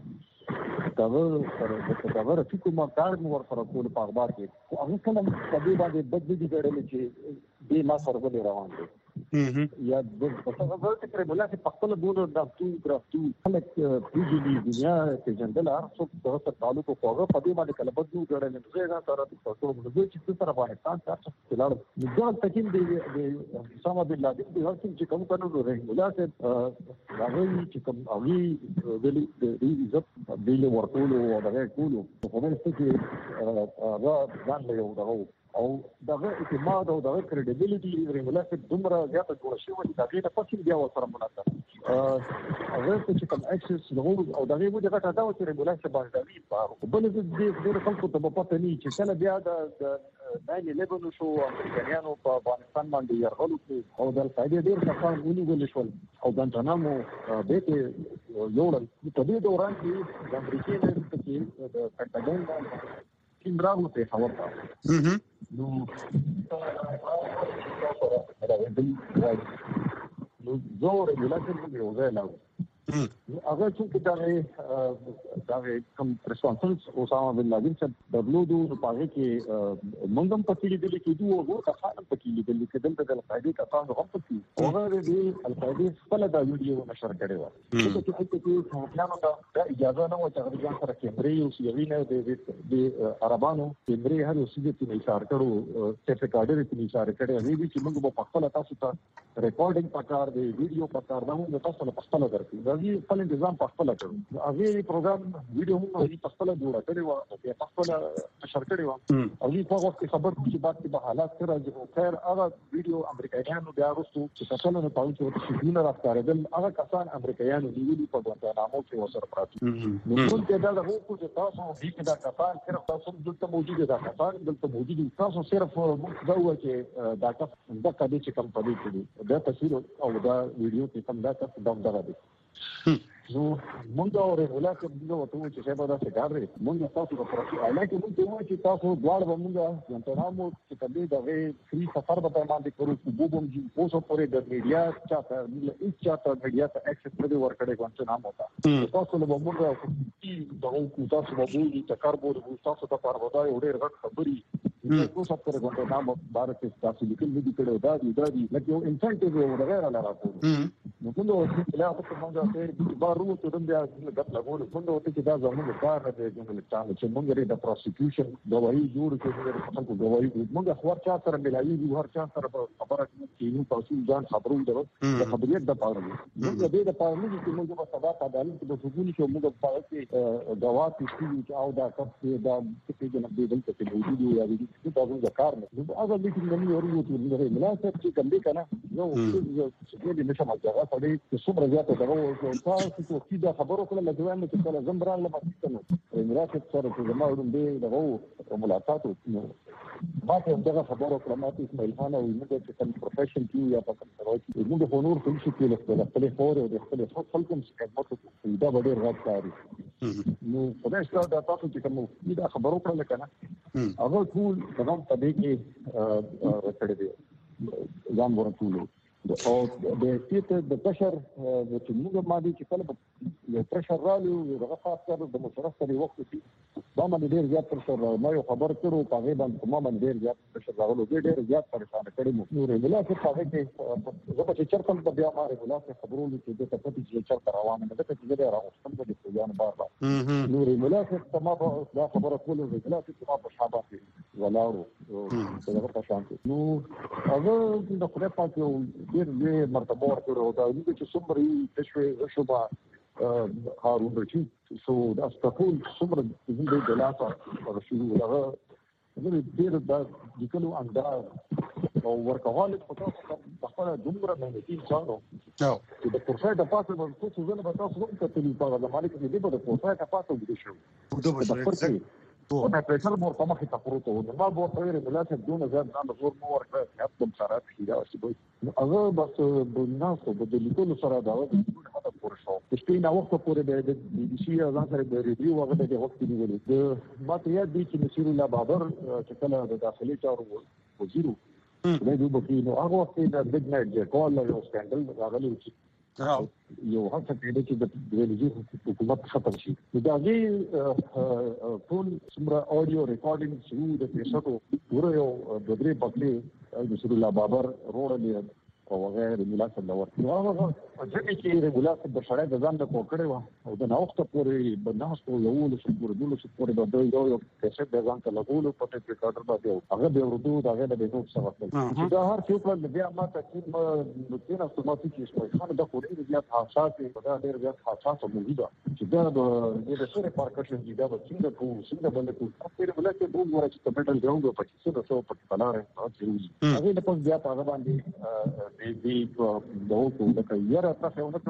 دا سره دا ور فکر ما کار مو ور سره کول په اخبار کې هغه کله په دې باندې بدلی دي ګړل چې دې ما سره ولې روان دي یا د څه غوړ چې پر مولا چې خپل ګونو د تو کرفتو خلک پیږي دنیا ته جندل هر څوک د سره تعلق او هغه په دې باندې کله بدلو ګړل نه زه دا سره د څو موږ چې سره افغانستان تاسو تلل نو دا تکین دی د اسامه بن لادن د هر څه چې کوم کنو رہی مولا چې هغه چې کوم اوی د دې عزت د ورکول او دغه کولو په کومه څه کې هغه ځان له یو دغه او دغه اعتماد او دغه کریډیبিলিټي ریګولار دومره زیاته جوړ شوی چې دغه د پاتې بیا وسره مناسب هغه چې کوم اکسس له او دغه وجه غټه دا چې ریګولار څخه باندې په بل څه د خلکو ته په پته نه چې کله بیا د ناین الیون شو امریکایانو په افغانستان باندې یرغل او د فائدې ډیر څه ونیول شول او د انټنامو به ته یوړل په دې دوران کې د امریکای نه چې د پنټاګون کیم راغلو په خبر تا نو نو زور ولکه یو ځای لاو هغه چې دا دا کوم پرسپانسز اوسامه بن لادن چې درلودو په هغه کې موږ هم پکې لیدل کې دوه ورو کسان پکې لیدل کې دلته د القاعده کسان هم پکې هغه د القاعده خپل د ویډیو نشر کړي و چې چې چې څنګه دا اجازه نه و چې هغه ځان سره کیمرې او سیوینه د عربانو کیمرې هر اوسې د نشر کړو سرټیفیکټ د نشر کړي هغه چې موږ په خپل تاسو ته ریکارډینګ پکار دی ویډیو پکار دا موږ تاسو له خپل درکې دا خپل نظام په خپل کړو هغه پروګرام ویډیو موږ په خپل جوړ کړی و او په خپل نشر کړی و او په وخت کې خبر چې بعد کې حالات سره چې خیر هغه ویډیو امریکایانو بیا وروسته چې څنګه نه پاو چې چې نه راځي هغه کسان امریکایانو نیولي په ګوانتانامو کې وسره پراته نو ټول کې دا هغه چې تاسو دې کې دا کسان صرف تاسو دلته موجود دي دا کسان دلته موجود دي تاسو صرف دا و چې دا تاسو د کدي چې کم پدې کې دا تصویر او دا ویډیو کې کم دا تاسو دا دا نو مونږ اورې ولکه موږ وته چې څه به دا څنګه لري مونږ تاسو په پروسه الکه مونږ ته وایي چې تاسو دوړ به مونږ ګنټنامو چې کله دا فری سفر به باندې کوو چې بوبم جی اوسو پورې د میډیا چاته موږ هیڅ چاته میډیا ته اکسس نه دی ورکړی ګنټنامو ته تاسو له مونږ چې دا کو تاسو به وایي چې کار بوله تاسو ته پرودای وړي رغ خبري چې اوسو پورې ګنټنامو بارت تاسو لیکل نه دي کړو دا دی دا دی لکه یو انسنټیو او وغیرہ لا راځي نو موږ لا په مونږه ته بارو ته دم بیا غټ لګول څنګه وته چې دا زموږ کار نه دی چې موږ لري د پروسیکیوشن غواړي جوړ کړي د خلکو غواړي موږ خبر چا سره ملایي هر چا سره خبره کوي نو تاسو ځان خبرو درو د خبريت د پاره موږ دې د پاره نه چې موږ په سبا په عدالت کې د حقوقي چې موږ په پاره کې غواړي چې او دا کڅ دا چې د نبی دلته کې موجود دی یا دې تاسو د کار نه هغه میټینګ نه ورو ته نه ملاسه چې کوم دې کنه نو چې دې نشه ماجرا په دې څومره زیاته درو تاسو ته دا خبرو کله لږه مې چې کله زمبران له پاکستان امارات سره چې زموږ دې دغه ملاقات نو ما ته دغه خبرو کله ماته اسماعیل خان او موږ چې کوم پروفیشن کې یا په کوم ځای کې موږ په نور څه کې له خپل خور او د خپل خلکو څخه مطلب دا ډېر غوښتل کاری نو په دې ځای دا تاسو چې کوم دا خبرو کله کنه هغه ټول دغه په دې کې راځي دي ځان ورته او د سیټ د پرشر چې موږ ماده چې کله یو پرشر رالو دغه خاص کار د مشرف سره وخت کې دا باندې ډیر زیات پرشر ما یو خبر کړو په غیبا کومه باندې ډیر زیات پرشر راغلو ډیر زیات پریشان کړی مو نو ریګولار څه هغه کې زه په چرته په بیا ما ریګولار څه خبرونه چې د تپتی چې چرته روانه ده چې دا راوستم د پروګرام بار بار نو ریګولار څه ما دا خبره کول ریګولار څه ما په شابه کې ولاړو دغه په شان نو هغه د خپل پاتې ډیر ډیر مرتبه ورکړو دا چې څومره تشوي شوبه هارون رشید سو دا ستاسو څومره د دلاسه رشید هغه د ډیر د کلو انداز او ورکوالک په تاسو په خپل جمهور باندې انسانو چې د پروسه د پاسه په څه ځل به تاسو هم کتلی په د مالک دې په پروسه د پاسه وګورئ شو دوه انا پرېشر مور په مخه تاسو نو ما به په اړه ملاته دونه زیات نه زور مو ورکړ چې خپل سره کیدا چې هغه بس بناسو د لیکلو سره دا د هغه پروسه چې نه وخت پورې د بي بي سي ځان سره د ریډیو هغه د وخت نیولې د ماته یاد دي چې نصیر الله بابر چې کله د داخلي چارو وزیرو دا دوی په نو هغه وخت د بګ نایټ چې کول یو سکندل راغلی و یو هڅه کړې چې د ویلجی حکومت ختم شي دا غي ټول څومره اډیو ریکارډینګ شروع د پیښو پوره یو د درې پکې د رسول الله بابر روړلې او غیر ملاسه دا ورته هغه چې چې ریګولار د شړای د ځان د کوکړې و او د نوښت پورې بناستو یو له شپور دلو شپور د دوی یو کیسټ د ځان ته لګولو په ټیپ ریکارډر باندې هغه به ورته دا هغه د نوټ څخه وکړ دا هر څه په بیا ما ته چې ما تینا سماتي چې شوي خان د کورې د زیات حساسه په دا ډېر زیات حساسه موجوده چې دا د د سره پارکشن دی دا څنګه کو څنګه باندې کو په بلکې دوه ورځې ته پټل ګراوند په څه د څو په پلاره راځي هغه د پوز بیا هغه باندې دی د اوسو د کایره تاسو ونه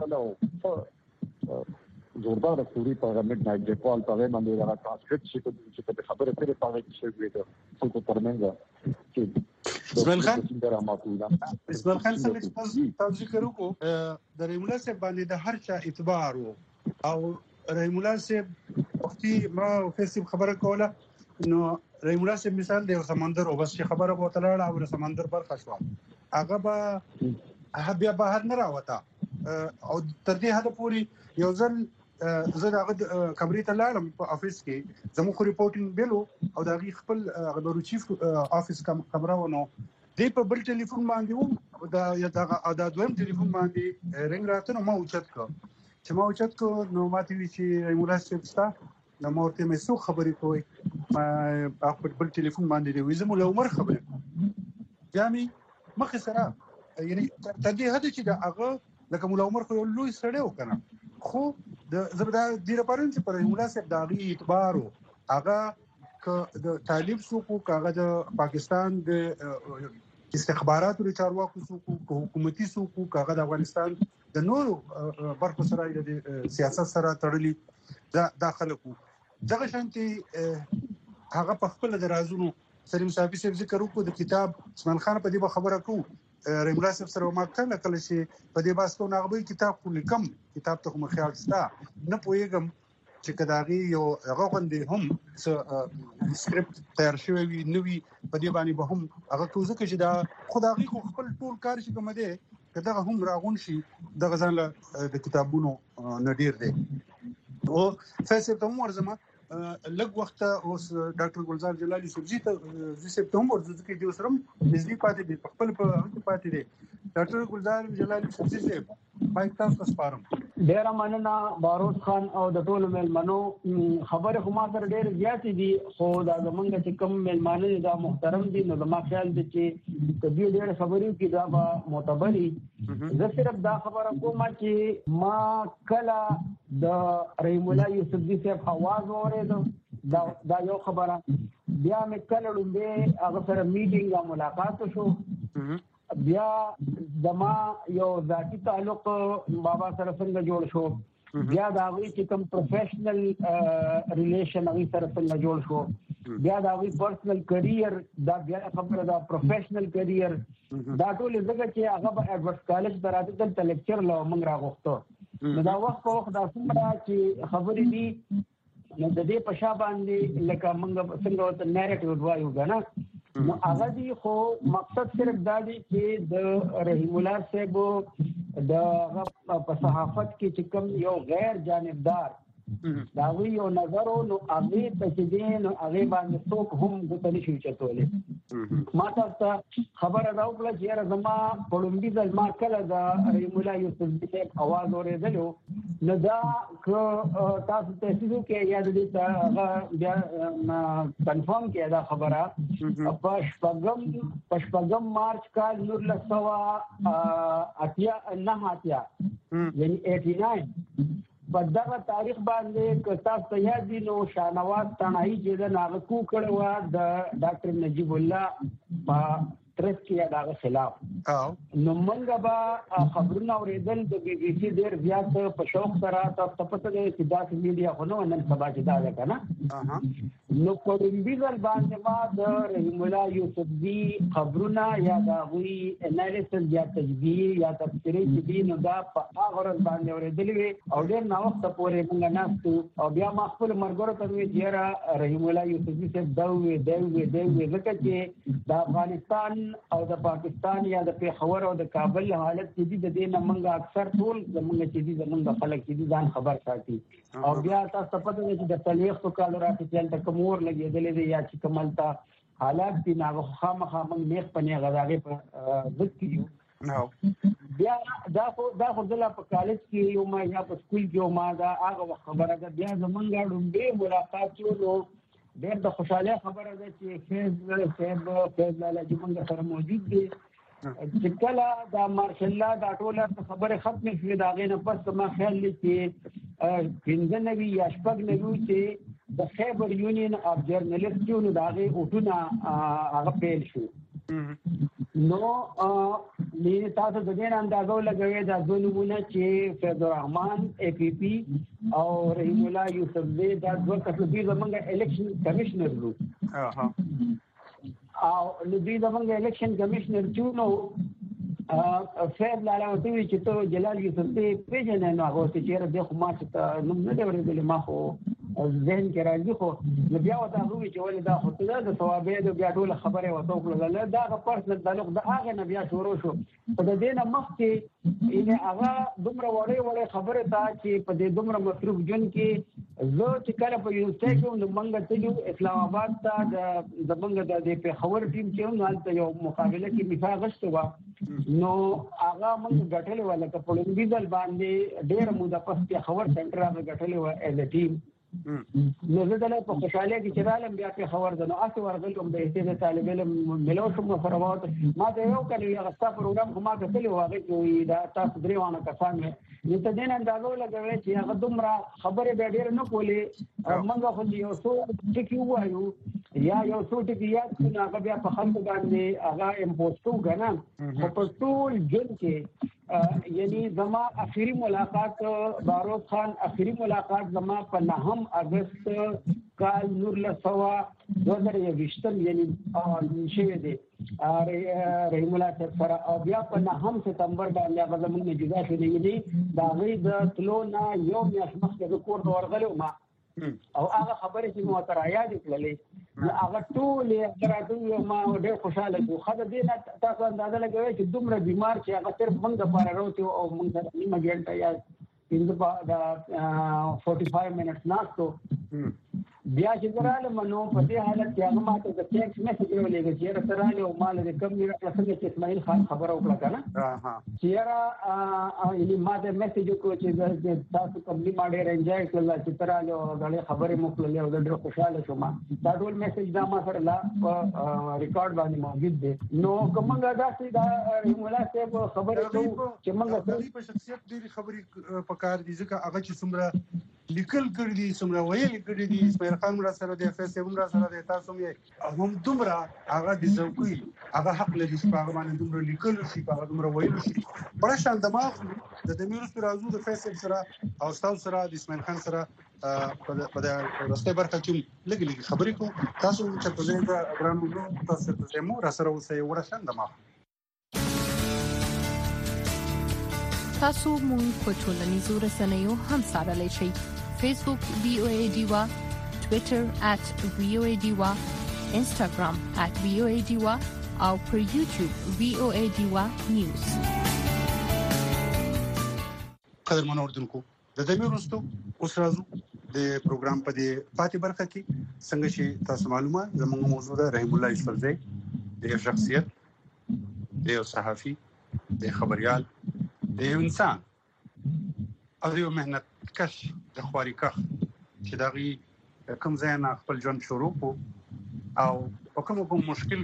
کړو زوردار پوری په مډ نایټ د کال په باندې دا ترانسکرپټ شي چې په خبره پرې پاره کې شوی دی څه کو ترمنګ چې اسماعیل خان اسماعیل خان څنګه تاسو ذکر وکړو د رحیم الله صاحب باندې د هر چا اعتبار او رحیم الله صاحب وختي ما فیسبوک خبره کوله نو رحیم الله صاحب مثال دی سمندر او بس خبره بوتله او سمندر برخه شو هغه به بیا بهر نه راوته او تر دې حد پورې یو ځل زه دا خبرې ته لاړم په افیس کې زموږ ریپورټینګ بیلو او دا غي خپل غبرو چیف افیس کمره ونه دې په بل ټلیفون باندې وو دا یا دا دویم ټلیفون باندې رنګ راته نو ما اوچت کو چې ما اوچت کو نو ماته وی چې مولا سپستا نو مورته مې سو خبرې کوي ما خپل بل ټلیفون باندې دی وې زموږ عمر خبرې جامي مخ سره یعنی تر دې حد چې دا هغه لکه مولا عمر خو یو لوی سړی وکنه خو د زبدا د لپاره چې پر مولا صاحب دا غي اعتبار هغه ک د طالب سو کو کاغه د پاکستان د استخباراتو لري چارواکو سو کو حکومتي سو کو کاغه د افغانستان د نورو برخو سره د سیاست سره تړلي دا داخله کو دغه شانتي هغه په خپل درازونو سلیم صافي صاحب ذکر وکړو د کتاب اسمان خان په دې خبره کو رملا صاحب سره ما کله کله چې په دې باسکو ناغبي کتاب خو لیکم کتاب ته کوم خیال ستا نه پويګم چې کداغي یو هغه غوندې هم سکرپټ تیار شوی وي نوې په دې باندې به هم هغه کوزه کې چې دا خدایي خو خپل ټول کار شي کوم دی کدا هم راغون شي د غزان له د کتابونو نډیر دی او فیصل ته ورزمه لږ وخت اوس ډاکټر ګلزار جلالي سبزي ته د سپتمبر د ځکه د وسرم نږدې پاتې دي خپل په هغه پاتې دي ډاکټر ګلزار جلالي سبزي صاحب بایک تاسو سپارم ډیر مننه باروز خان او د ټولو ملمنو خبره خو ما سره ډیر زیات دي خو دا زمونږ چې کوم ملمانه دا محترم دي نو ما خیال دي چې کدی ډیر خبرې کې دا به معتبري زه صرف دا خبره کوم چې ما کله د رحیم الله یوسفزي صاحب आवाज اوریدو دا دا یو خبره بیا مې کله لومبه هغه سره میټینګ او ملاقات شو بیا دما یو ذاتی تعلق بابا سره څنګه جوړ شو بیا دا وی چې کوم پروفیشنل ریلیشن هغه سره څنګه جوړ شو بیا دا وی پرسنل کریئر دا بیا خبره دا پروفیشنل کریئر دا ټول زګه چې هغه په ایڈورس کالج دراتل ته لیکچر لو موږ راغوښتو نو دا وخت په وخت دا څومره چې خبرې دي نو د دې په شا باندې لکه موږ څنګه ته نریټیو وایو غنا نو هغه دی خو مقصد صرف دا دی چې د رحیم الله صاحب د په صحافت کې چې کوم یو غیر جانبدار دا وی یو نظر نو هغه ته چې دین هغه باندې څوک هم د تل شي چتولې ما تاسو خبره راوړل چې زما پړومبي ځل ما کله د رحیم الله یوسفزي صاحب आवाज اوریدلو نو دا تاسو ته څه کې یاد دي چې بیا کنفرم کې دا خبره پښپغم پښپغم مارچ کال نور لسوا اتیا نه اتیا یعنی اسی نو په دغه تاریخ باندې که تاسو ته یاد دي نو شاهنواز تڼاهي چې د ناغه کو کړو د ډاکټر نجیب الله په ترڅ کې دغه خلاف نو موږ به خبرونه اوریدل د بي بي سي ډیر زیات په شوق سره تاسو په پته کې چې دا میډیا خو نو نن سبا چې دا ده کنه نو په دې ځل باندې ما د رحیم الله یوسفزي خبرونه یا دا وی انالیسس یا تجزیه یا تفسیری چې دي نو دا په هغه ورځ باندې اوریدلې او ډیر نو وخت پورې موږ ناستو او بیا ما خپل مرګورو ته وی چې رحیم الله یوسفزي څخه دا وی دا وی دا وی ځکه چې د افغانستان او د پاکستان یا د پیښور او د کابل حالت چې دي د دې نمنګ اکثر ټول زمونږ چې دي زمونږ خلک چې دي ځان خبر ساتي او بیا تاسو پته ده چې د تلیخ تو کال راځي چې تل کومور لګېدلې دي یا چې کملتا حالات دي ناغه خامخا موږ نیک پنه غزاغه په ځکه کیو بیا دا خو دا خو د لا په کالج کې یو ما یا په سکول کې یو ما دا هغه خبره ده بیا زمونږ ډومبه ملاقات شو ډېر د خوشاله خبره ده چې فیض صاحب فیض لاله چې موږ سره موجود دي چې کله دا مارشل الله دا ټوله خبره ختم شوه دا غینه پس ما خیال لې چې پنځه نوي یا شپږ نوي چې د خیبر یونین اف جرنالستونو دا غي اوټونه هغه پیل شو نو لې تاسو د دې اندازو لګوي دا دوه نمونه چې فیض الرحمن اے پی پی او رحیم الله یوسفزي دا دوه کسبي زمونږ الیکشن کمشنر وو او لدی زمونږ الیکشن کمشنر چونو فیض لاله وتی چې ته جلال یوسفزي پیژنې نو هغه چې چیرې د خو ما چې نوم نه دی ورېدل ما خو ذهن کې راځي خو بیا ودا غوي چې ولې دا خو ته د ثوابې د بیا ټول خبره وته کړل دا غ پرسنل تعلق د هغه نه بیا شروع شو په د دینه مخکې ان هغه دومره وړې وړې خبره تا چې په دې دومره مصروف جون کې زه چې کله په یونیورسيټي کې نو منګ ته یو اسلام آباد ته د منګ د دې خبر ټیم چې نو هلته یو مقابله کې میفا غشته وا نو هغه موږ غټلې ولا په لومبي ځل باندې ډېر موده پس خبر سنټر هغه غټلې و از ا ټیم نو زه دلته په خوشاله کې چې رالم بیا په خبر ده نو اسه ورغل کوم د استاد طالب علم ملو شم فرماوت ما ته یو کلی هغه ستاسو پروګرام کومه کتلی واغې چې دا تاسو درې وانه کسان مې نو ته دین اندازو لګوي چې هغه دومره خبره به ډېر نه کولې منګه خو یو څو ټکی وایو یا یو څو ټکی یاد کړه هغه بیا په خلکو باندې هغه امپوسټو غنا په ټول جن کې یعنی زما اخیری ملاقات باروز خان اخیری ملاقات زما په نهم اگست کال نور لسوا دو هزار یویشتم یعنی شوی دی رحیم الله صاحب سره او بیا په نهم سپتمبر باندې هغه زموږ جدا شوی دی دا غي د تلو نه یو میاشت مخکې د کور د ورغلو ما او هغه خبرې چې مو تر یاد کړلې هغه ټول دراتو ما ډېر خوشاله شو خدای دې تاسو اندازه لګوي چې دومره بیمار چې هغه صرف موږ د پاره راوتی او موږ سره نیمه ګنټه یا پنځه دا فورټي فایو منټس ناستو بیا چې دراله منو په دې حالت کې هغه ماته د ټیکس میسج ولېږي چې راځه او مال دې کم نه راځي چې اسماعیل خان خبر وکړه کنه ها چې را یعنی ماته میسج وکړو چې تاسو کملی ما ډېر انجوای کړل چې تراله غړي خبرې موکللې او ډېر خوشاله شوم دا ټول میسج دا ما سره لا ریکارډ باندې موجود دي نو کومه دا چې دا مولا صاحب خبرې کوي چې موږ په شخصیت ډېری خبرې پکار دي ځکه هغه چې څومره لیکل کړی دي څومره ویل کړی دي اسماعیل خان را سره د فیس هم را سره د تاسو مې هم دومره هغه د زوکوي هغه حق لري چې هغه باندې دومره لیکل شي هغه دومره ویل شي په شان دماغ د دمیرو سره راځو د فیس سره او تاسو سره د اسماعیل خان سره په د رسته برخه کې لګي لګي خبرې کو تاسو چې په ځای د ګرامو تاسو ته مو را سره وسه وړه شان دماغ تاسو مون په ټولنیزو رسنیو هم سره لشي فیسبوک وی او ای ډیوا ټوئیټر ات وی او ای ډیوا انسټاګرام ات وی او ای ډیوا او پر یوټیوب وی او ای ډیوا نیوز قدر منور دونکو د دې وروسته اوس راځو د پروګرام په دې پاتې برخه کې څنګه چې تاسو معلومه زموږ موضوع ده رحیم الله یوسفزی د شخصیت د صحافي د خبريال د انسان او یو مهنت کش د خواري کخ چې دغه کوم ځای نه خپل ژوند شروع کو او په کوم کوم مشکل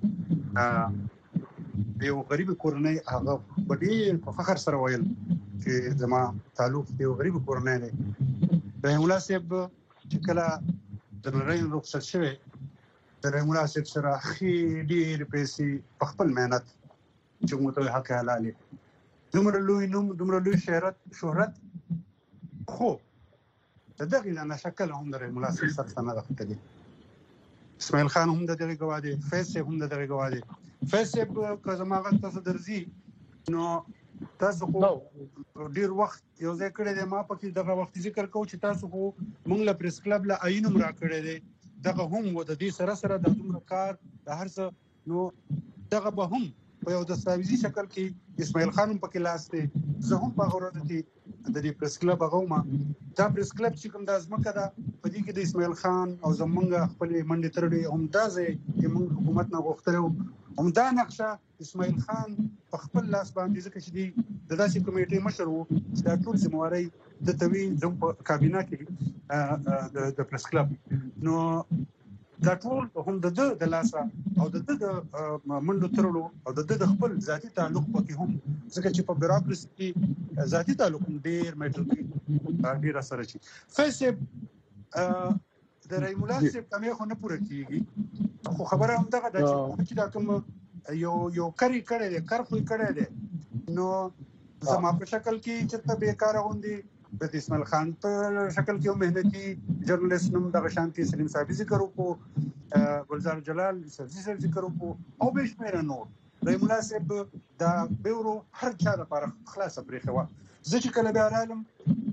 کې یو غریب کورنۍ هغه ډېر په فخر سره ویل چې زما تعلق یو غریب کورنۍ دی رحیم الله صاحب چې کله د نړۍ رخصت شوی د رحیم الله صاحب سره خې ډېر پیسې په خپل مهنت چې موږ ته حق حلال دومره لوی نوم دومره لوی شهرت شهرت خو د دغه نه شکل هم د رحیم الله صاحب سره نه راځي اسماعیل خان هم د دغه گواهی فیس هم د دغه گواهی فیس که زماغه تاسو درځي نو تاسو خو ډیر وخت یو ځای کړی دی ما پکې دغه وخت ذکر کوم چې تاسو خو مونږ له پریس کلب له عینوم را کړی دی دغه هم و د دې سره سره د دومره کار د هر څه نو دغه به هم په یو دستاویزي شکل کې اسماعیل خان هم پکې لاس دی زه هم په غوړه دي د دې پریس کلب هغه ما دا پریس کلب چې کوم د ازمکه ده په دې کې د اسماعیل خان او زمونږ خپل منډي ترډي هم دازه چې موږ حکومت نه غوښتلو هم دا نقشه اسماعیل خان په خپل لاس باندې ځکه چې د داسې کمیټې مشر وو چې دا ټول ذمہواری د توی د کابینه کې د پریس کلب نو دا ټول هم د د لاسه او د د منډو ترلو او د د خپل ذاتی تعلق پکې هم ځکه چې په بیروکراسي کې ذاتی تعلق ډیر میټر کې ډیر اثر شي فیسب د رحیم الله صاحب کمه خو نه پوره کیږي خو خبره هم دغه د چې دا کوم یو یو کری کړي دی کار خو کړي دی نو زما په شکل کې چې ته بیکاره غوندي د اسماعیل خان په شکل کې مهنتي جرنالست نوم د شانتي سلیم صاحب ذکر وکړو ګلزار جلال سبزي سر ذکر وکړو او به شمیر نور رحیم الله صاحب دا بیورو هر چا لپاره خلاصه پرې خو زه چې کله به عالم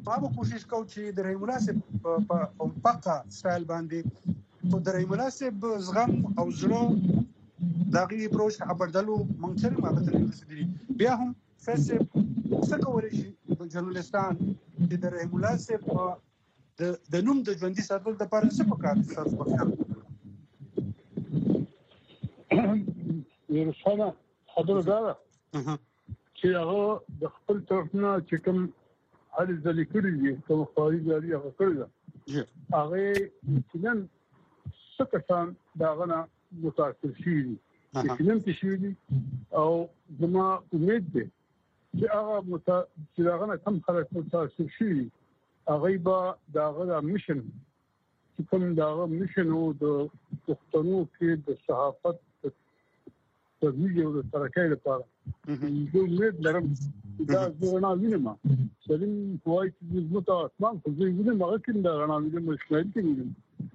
ما به کوشش کوو چې د رحیم الله صاحب په پاکه سټایل باندې په د رحیم الله صاحب زغم او زړه دغه اپروچ خبردلو مونږ سره ما ته رسیدلی بیا هم فیصل څه کولای شي په جرنالستان چې د رحیم الله صاحب د د نوم د ژوندۍ ساتلو لپاره څه پکار دي تاسو په خیال ورسانه خبره دا ده چې هغه د خپل طرف نه چې کوم هر ځلې کړی دي کوم خاري جاري هغه کړی ده هغه یقینا څه کسان داغه نه متاثر شي دي یقینا شي دي او زما امید ده چې هغه چې داغه نه کم خلک متاثر شي هغه به داغه میشن چې کوم داغه میشن او د پښتنو کې د صحافت د ویډیو د ترکای لپاره زه امید لرم دا زه نه وینم سلیم کوای چې زه ته اسمان خو زه وینم هغه کې دا نه وینم اسماعیل کې وینم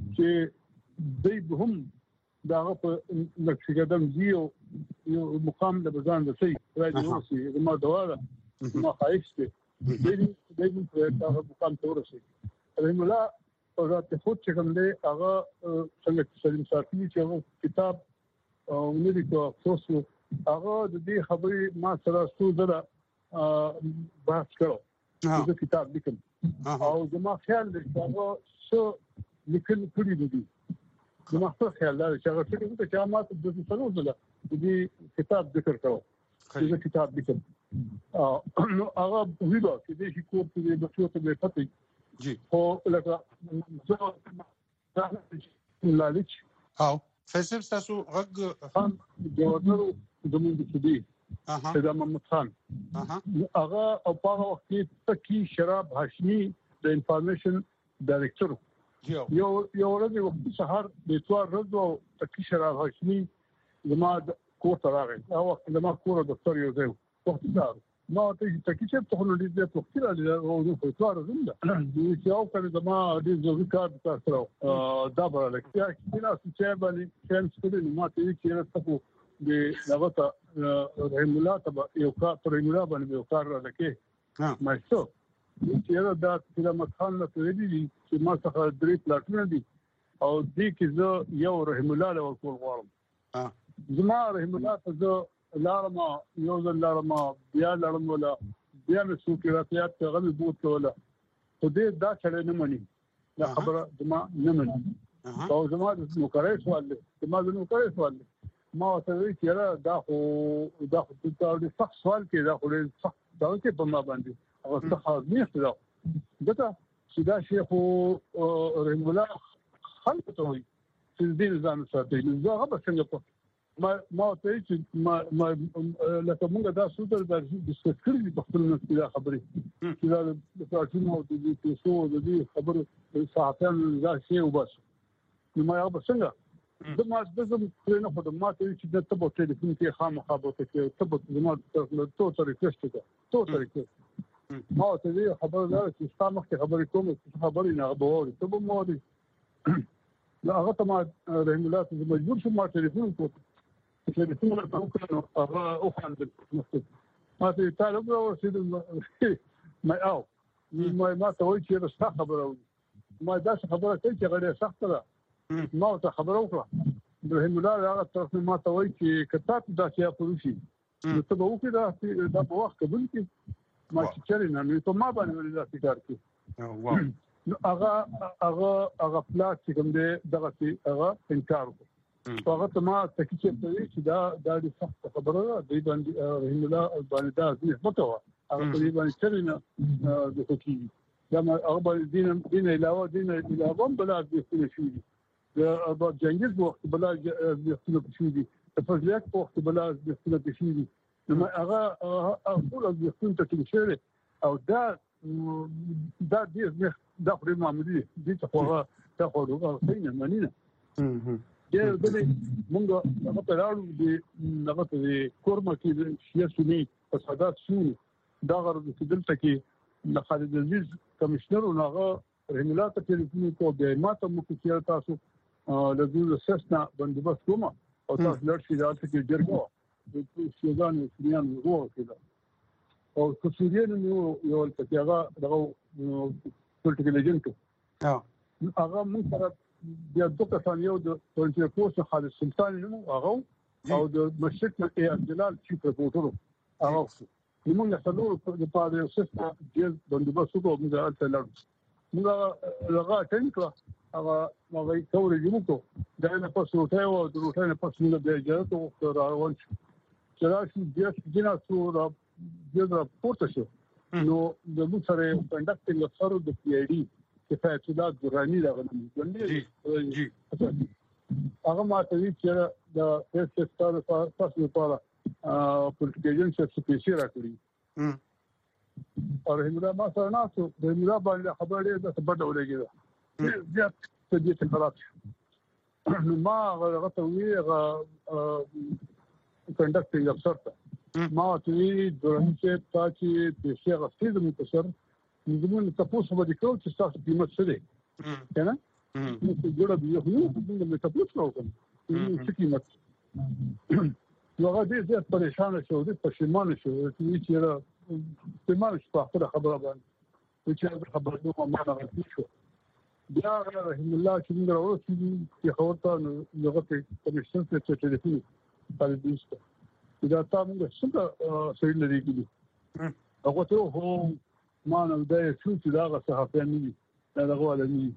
چې دوی به هم داغه په لکه قدم دی او یو مقام د بزان د سي راځي نو سي زما دوا ده ما خایس ته دې دې په هغه مقام ته ورسېږي رحم الله او ذات خود چې کوم دی هغه څنګه سلیم صافي چې هغه کتاب او نوی کو افسوس هغه د دې خبرې ما سره څو ځله بحث کړو د کتاب لیکم او زما خیال دی چې هغه څو لیکل کړی دي زما خیال دی چې هغه څه دي چې ما ته د څلور ځله د دې کتاب ذکر کړو د کتاب لیکم نو هغه ویلو چې د شي کور کې د څو ته به پته جی او لکه زه لالچ او فیصل تاسو غږ خان گورنر زموږ د دې اها محمد خان اها هغه او په وخت کې تکی شراب هاشمي د انفارمیشن ډایریکټر یو یو ورځ وخت سحر د څوار ورځو تکی شراب هاشمي زما کور ته راغی هغه وخت زما کور د دفتر یو ځای وخت دا ما ته تکی چې په خپل دې په وخت راځي او نو په څوار زنده چې او کله زما دې ضروري کار تاسو دا به لکه چې نه چې باندې چانس کړی ما ته چې تاسو د لغته رحم الله تبا یو کار پر رحم الله باندې یو کار راکې ها مې څو چې دا چې مخان نه پیری دي چې ما څخه درې پلاټونه دي او دې کې زه یو رحم الله له ورکول غواړم ها زما رحم الله ته زه لارما یو ځل لارما بیا لارم ولا بیا مې څو کې راځي چې غوې بوت ولا خو دې دا چلې نه مني دا خبره زما نه مني او زما د نوکرې سوال دی زما د نوکرې سوال دی ما ته وی چې دا خو دا خو د سخت سوال کې دا خو سخت دا کې په ما باندې او څه نه ستاسو دته چې دا شیخ رحم الله خلق ته وي چې دې ځان ساتي زه هغه څنګه په ما ما ته چې ما ما لکه موږ دا سوتر د ډیسکس کړی په خپل نس کې خبرې چې دا د پاتونو او د دې څو د دې خبرو صحافان دا شی وبس نو ما هغه څنګه د ما د زم خلینو په ما ته چې د تبو ټلیفون کې خامخا بوته کې تبو زما د تو ریکوست ته تو ریکوست ما ته دې خبر دا چې ستا مخکې خبرې کوم چې خبرې نه غوړي تبو مو دي لا هغه ته ما رحم الله ته مجبور شوم ما ټلیفون کوم چې څنګه ورته وکړو هغه او خاندل ما ته تعالو ورسېد ما او ما ما ته وایي چې راسته خبره ما دا خبره کوي چې غړي سخت ده ما ته خبره وکړه رحم الله هغه طرف ما ته وایي چې کتاب دا چې پروشي نو ته به وکړه دا په وخت قبول کې ما چې چرې نه نو ته ما باندې ولې دا فکر کوي واو نو هغه هغه هغه پلاټ چې کوم دی دغه چې هغه انکار وکړ هغه ته ما تکي چې چې دا د سخت خبره ده د باندې رحم الله باندې دا نسبت و هغه په باندې چرینه د کوي دا ما هغه دین دین علاوه دین علاوه بلاد دي شي د ابو جنگز وخت بلاد دي شي دي په فضلیت وخت بلاد دي شي دي نو هغه اقول د یختون ته کې او دا دا دې دا خو معمولی دي چې خو دا خو هغه څنګه معنی دا د مونږ هغه په اړه د هغه په کورما کې سیاسي فسادات شو دا غرض چې دلته کې د خالد عزیز کمشنر او هغه رحم الله ته ټلیفون کوو بیا ماته مو کې تاسو له دې سسنا بندوبست کوم او تاسو لړ شي دا چې ډیرګو د سودان سنیان وګورئ کېده او سوريان نو یو چې هغه دغه پولیټیکل ایجنټ ها هغه موږ سره د دوه کسان یو د پولیټیکل فورس خالد سلطان نو هغه او د مشرق نه جلال چیف رپورټر هغه موږ له څلورو د پاره سیستم د بندوبست کوو موږ هلته لاړو موږ هغه ټینګ کړ هغه هغه څورې یو کو دا نه پاسو ته او د روټه نه پاسو موږ د اجازه او راوړل چې راشي د جنا سور د راپورټ شو نو د موږ سره کنډکټینګ افسر د پی ای ډي کفایت الله درانی دا غوښتل جی هغه ماته وی چې د اس اس ستاره تاسو لپاره پولیټیکل سپیشل راکړي او هغه ما سره ناسو د مولا باندې خبرې د خبر ډولېږي بیا څه دي چې خلاص نو ما هغه ته وی هغه کنډکټینګ افسر ته ما ته وی درنه چې تاسو د شي غفلت متصر زمون تاسو باندې کوم چې تاسو قیمت څه دی کنه نو چې جوړه دی یو نو موږ تاسو کوو نو څه قیمت نو هغه دې پریشان شو دې پښیمان شو چې را پښیمان شو په خبره باندې چې خبره نو ما نه غوښتل شو بیا رحم الله چې موږ راوړو چې خبرته نو هغه په کمیشن څخه ټلیفون پاره دیسته دا تاسو موږ څنګه سړي لري کیږي هغه ته هو ما نو دا څه چې دا صحافیان دي دا دغه ولني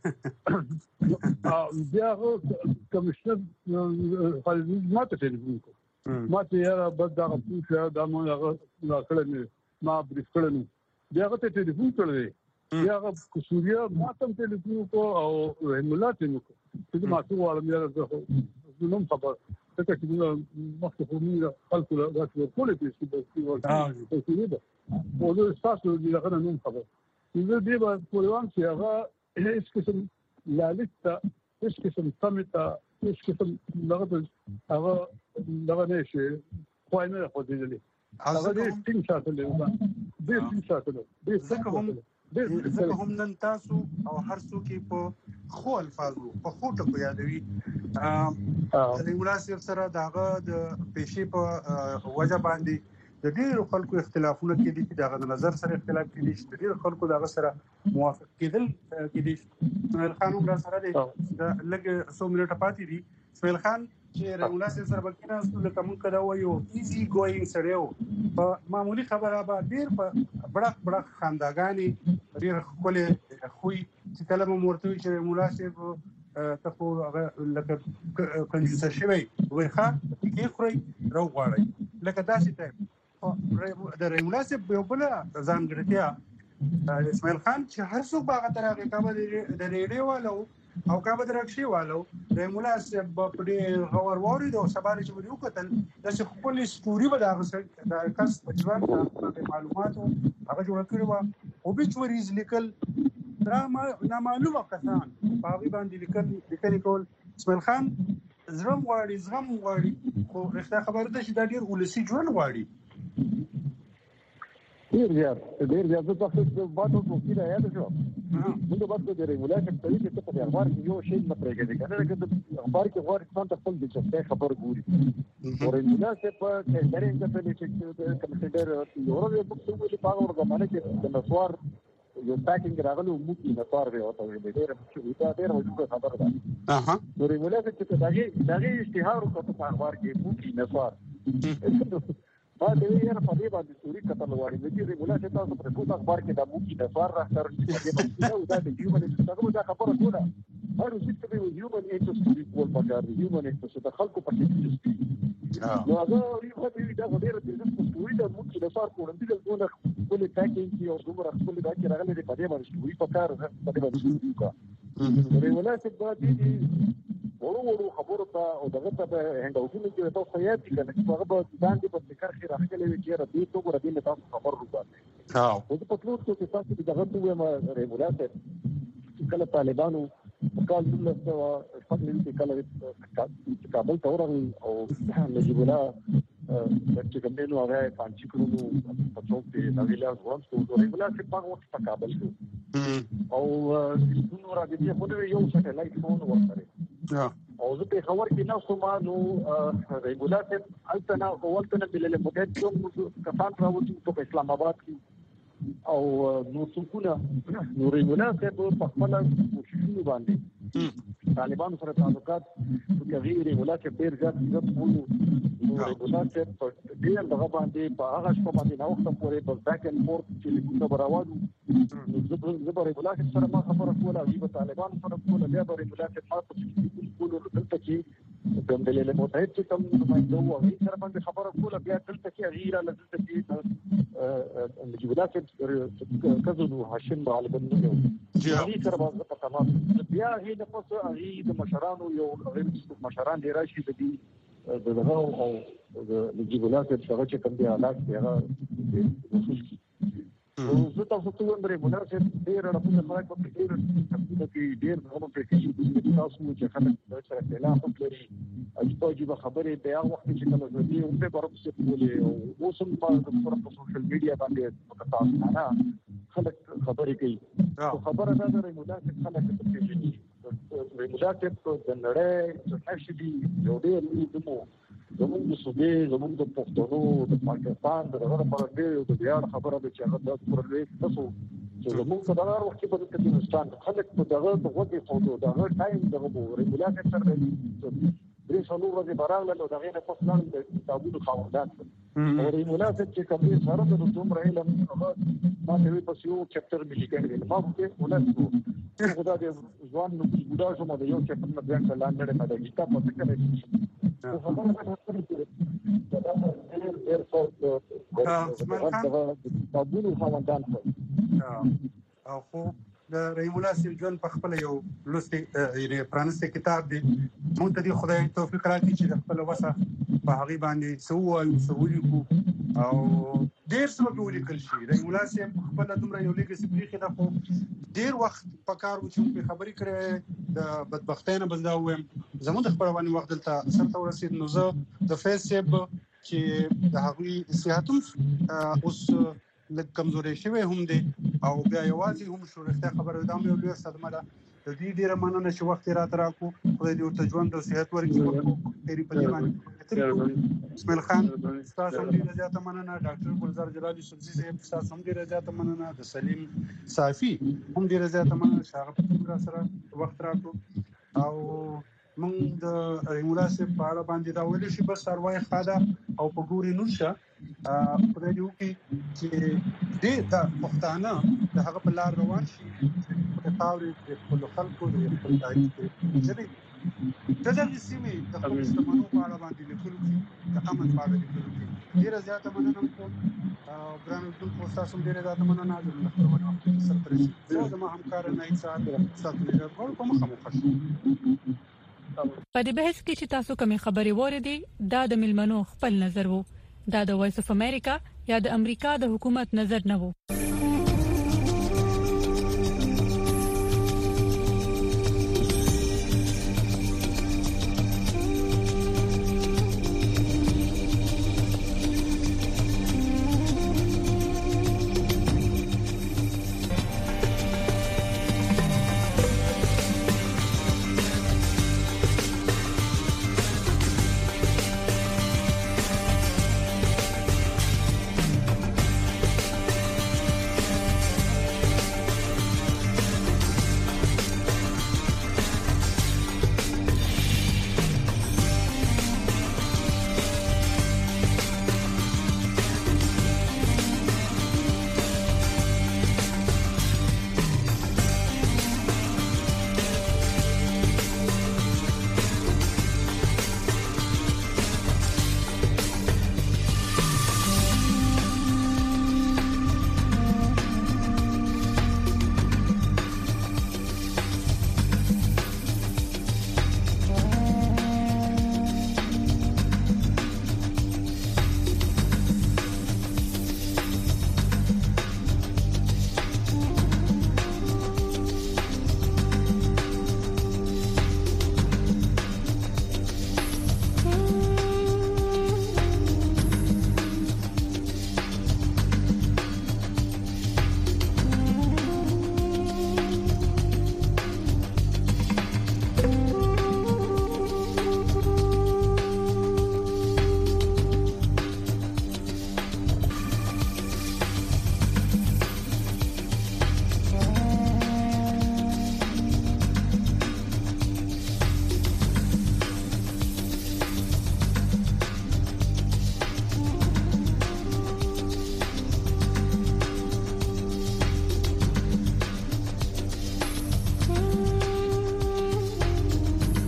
بیا کمیشنر خالد ماته ټلیفون کو ماته یاره بس دا پوښتنه دا مو هغه لا کړل ما بریف کړل بیا هغه ته ټلیفون کړل بیا هغه سوریا ماته ټلیفون کو او رحم الله ته کو چې ما څو وړم یاره زه نوم خبر څنګه چې موږ مخکې موږ خلکو له تاسو ټول په څه ورته څه ده او د تاسو د هغه نوم خبر زه دې په پروګرام کې هغه هیڅ قسم لالټ هیڅ قسم سمټا هیڅ قسم دغه هغه دغه نشي خو نه خو دې هغه دې ټینګ ساتلې و دې ټینګ ساتلې دې څه کوم دې هم نن تاسو او هر څوک په خو الفاظو په خو ټکو یادوي د مناسب سره داغه د پېښې په وجه باندې د ډیرو خلکو اختلافونه کې دي چې داغه نظر سره اختلاف کې دي د ډیرو خلکو داغه سره موافق کېدل کې دي اسماعیل خان هم را سره دی لږ څو منټه پاتې دي اسماعیل خان چې رمولاسي سره بلکې نه ټول کوم کدا وایو ایزي ګوینګ سره په معمولی خبره به ډیر په بڑک بڑک خانداګانی ډیر خپل خوې چې کلمه مرتوي چې رمولاسي ته خو هغه لکه کنجوسه شوی وای ښه کې خوري راو غواړي لکه داسې ټایم د رمولاسي په بل ځانګړتیا اسماعیل خان چې هر څوک باغ تر هغه کابه د ریډیو والو او کابه درکشي والو رمولاسي په دې غور ووري د سباري چې ویو کتل د خپل ستوري به د کس په ځوان د معلوماتو هغه جوړ کړی و او بچوريز لیکل دا ما معلومه کسان په هغه باندې لیکل لیکل کول اسماعیل خان زرم غواړي زغم غواړي خو رښتیا خبره ده چې دا ډیر ولسی ژوند غواړي ډیر زیات ډیر زیات تاسو د باټو په کیله یاد شو موږ باندې د ریګولاتور په دې کې په اخبار کې یو شی مطرح کړي کنه چې اخبار کې غواړي څنګه خپل د څه خبر ګوري او ریګولاتور په ټریډرینګ په دې چې کمپیوټر یو ورځ په څو ویلي پاغ ورته باندې چې د نسوار یو پاکینګ راغلو موږ نه نسوار به وته ډېر چې دا ډېر وځو خبره ده اها نو ریګولاتور چې داږي داږي اشتهار وکړ په اخبار کې موږ نسوار ما دې یې په دې باندې ستوري کتل وایي د دې ریګولاتور تاسو په ټول اخبار کې د موږ نسوار راځر چې دې باندې دا د هیومن انټرست دا خبره ټوله هر څه چې د هیومن انټرست ټول پکار دی هیومن انټرست د خلکو په کې نو هغه یو څه دا ډېر د ستوري د موږ نسوار کوم دي دغه ټول پاکینګ یو دومره خپل دا چې راغلي په دې باندې ستوري پکار ده په دې باندې وکړه ریګولاتور دا دې ورو ورو خبرو ته او دغه ته هنداوونه چې تاسو یې دي کنه چې هغه به باندې په ذکر کې راغلي وي چې را دي ته ګور دي نه تاسو خبر وکړئ ها او په ټول کې تاسو دغه ته ما ریګولاتور کله طالبانو کال د څه فضل دې کله کابل ته ورغلي او نجیب الله چې کوم نو هغه پانچ کړو په څوک دې نویلا ځوان څو ریګولاتور په وخت په کابل کې او نو را دي په یو سټلایټ فون ورسره او او زه په خبر کې نه سوم نو ریګولات التنا اولتنا بل مدد کوم کفان راوځي په اسلام آباد کې او نو څوکونه نو ریګولات په خپل کوششونه باندې طالبان سره تعلقات کوي ریګولات ډیر ځات عزت وولو نو ریګولات په ډیر دغه باندې په هغه شپه باندې نو وخت پورې په بیک اینڈ فورث چې کومه براوالو نو زه به ریګولات سره ما خبره کوله او په طالبان سره کوله بیا به ریګولات ما په کوله دلته کې د ملل متحد چې کوم نمائنده وو هغه سره باندې خبره کوله بیا دلته کې غیره لته کې د ریګولات کزو هاشم غالبن نو چې سره باندې په تمام بیا هي د پوسو هغه د مشرانو یو غیر مشران دی راشي د دې دغه او د ریګولات څخه چې کوم دی حالات دی هغه او زه تاسو ته وایم ریګولات ډیر راپورته خلک په ډیر کې ډیر غوښتنه کوي تاسو چې خلک سره اعلان وکړي اجازه به خبرې د هغه وخت چې کله زه دې په بارو څه کولې او اوس هم په سوشل میډیا باندې تاسو نه خلک خبرې کوي خبره دا ده ریګولات خلک په پیژني ریګولات په نړۍ چې نشي یو ډیر دمو زموږ د صوبې زموږ د پښتنو د پاکستان د هغه پر ډېر د بیا خبره ده چې هغه د پرلې تاسو چې زموږ په دغه وخت کې په پاکستان خلک په دغه د وګړي فوټو دغه ټایم دغه وو ریګولات سره درې څلور ورځې براغله نو دغه نه پس لاندې د کتابونو خاوندان او ریګولات چې کومې سره د دومره علم هغه ما ته په یو چپټر ملي کېږي ما په ولادت خدا دې ځوان نو ګډا شو ما د یو چپټر نه ځان ته لاندې ما د کتاب په فکر کې او خو د ریمولا سیلجون په خپل یو لوستي یعنی پرانسته کتاب دی مونږ ته دی خدای توفیق راکړي چې خپل وسه په هغه باندې سو او سوولي کو او ډیر څه په ولیکل شي ریمولا سي خپل دومره یو لیګسي بریخي دا خو ډیر وخت په کار و چې په خبرې کړې د بدبختانه بندا ویم زموږ د خبرونه وخت دلته سره ورسید نو زه د فیسب چې د هغوی صحتوم اوس لږ کمزوري شوی هم دی او بیا یوازې هم شو رښتیا خبره ده مې لوی صدمه ده د دې ډیره مننه چې وخت راته راکو خدای دې ورته ژوند او صحت ورکړي تیری په دې باندې اسماعیل خان تاسو هم ډیره زیاته مننه ډاکټر ګلزار جلال یوسفزي صاحب تاسو هم ډیره زیاته مننه د سلیم صافي هم ډیره زیاته مننه چې هغه په سره وخت راکو او مونږ د ریمولا سي په اړه باندې دا ویل شي بس سروای خاله او په ګوري نوشه په دې یو کې چې د د پښتانه د هغه په لار روان شي په تاوري د خپل خلکو د خپل تاریخ چې د دې سیمې د خپل استعمالو په اړه باندې لیکل دي د امن په اړه لیکل دي ډیره زیاته مننه کوم ګران ټول تاسو ډیره زیاته مننه د خبرونه سره پرې زه د ما همکار نه انسان تاسو ډیره کوم خموخه په دې بحث کې چې تاسو کومې خبرې وریدي دا د ملمنو خپل نظر وو دا د وایس اف امریکا یا د امریکا د حکومت نظر نه وو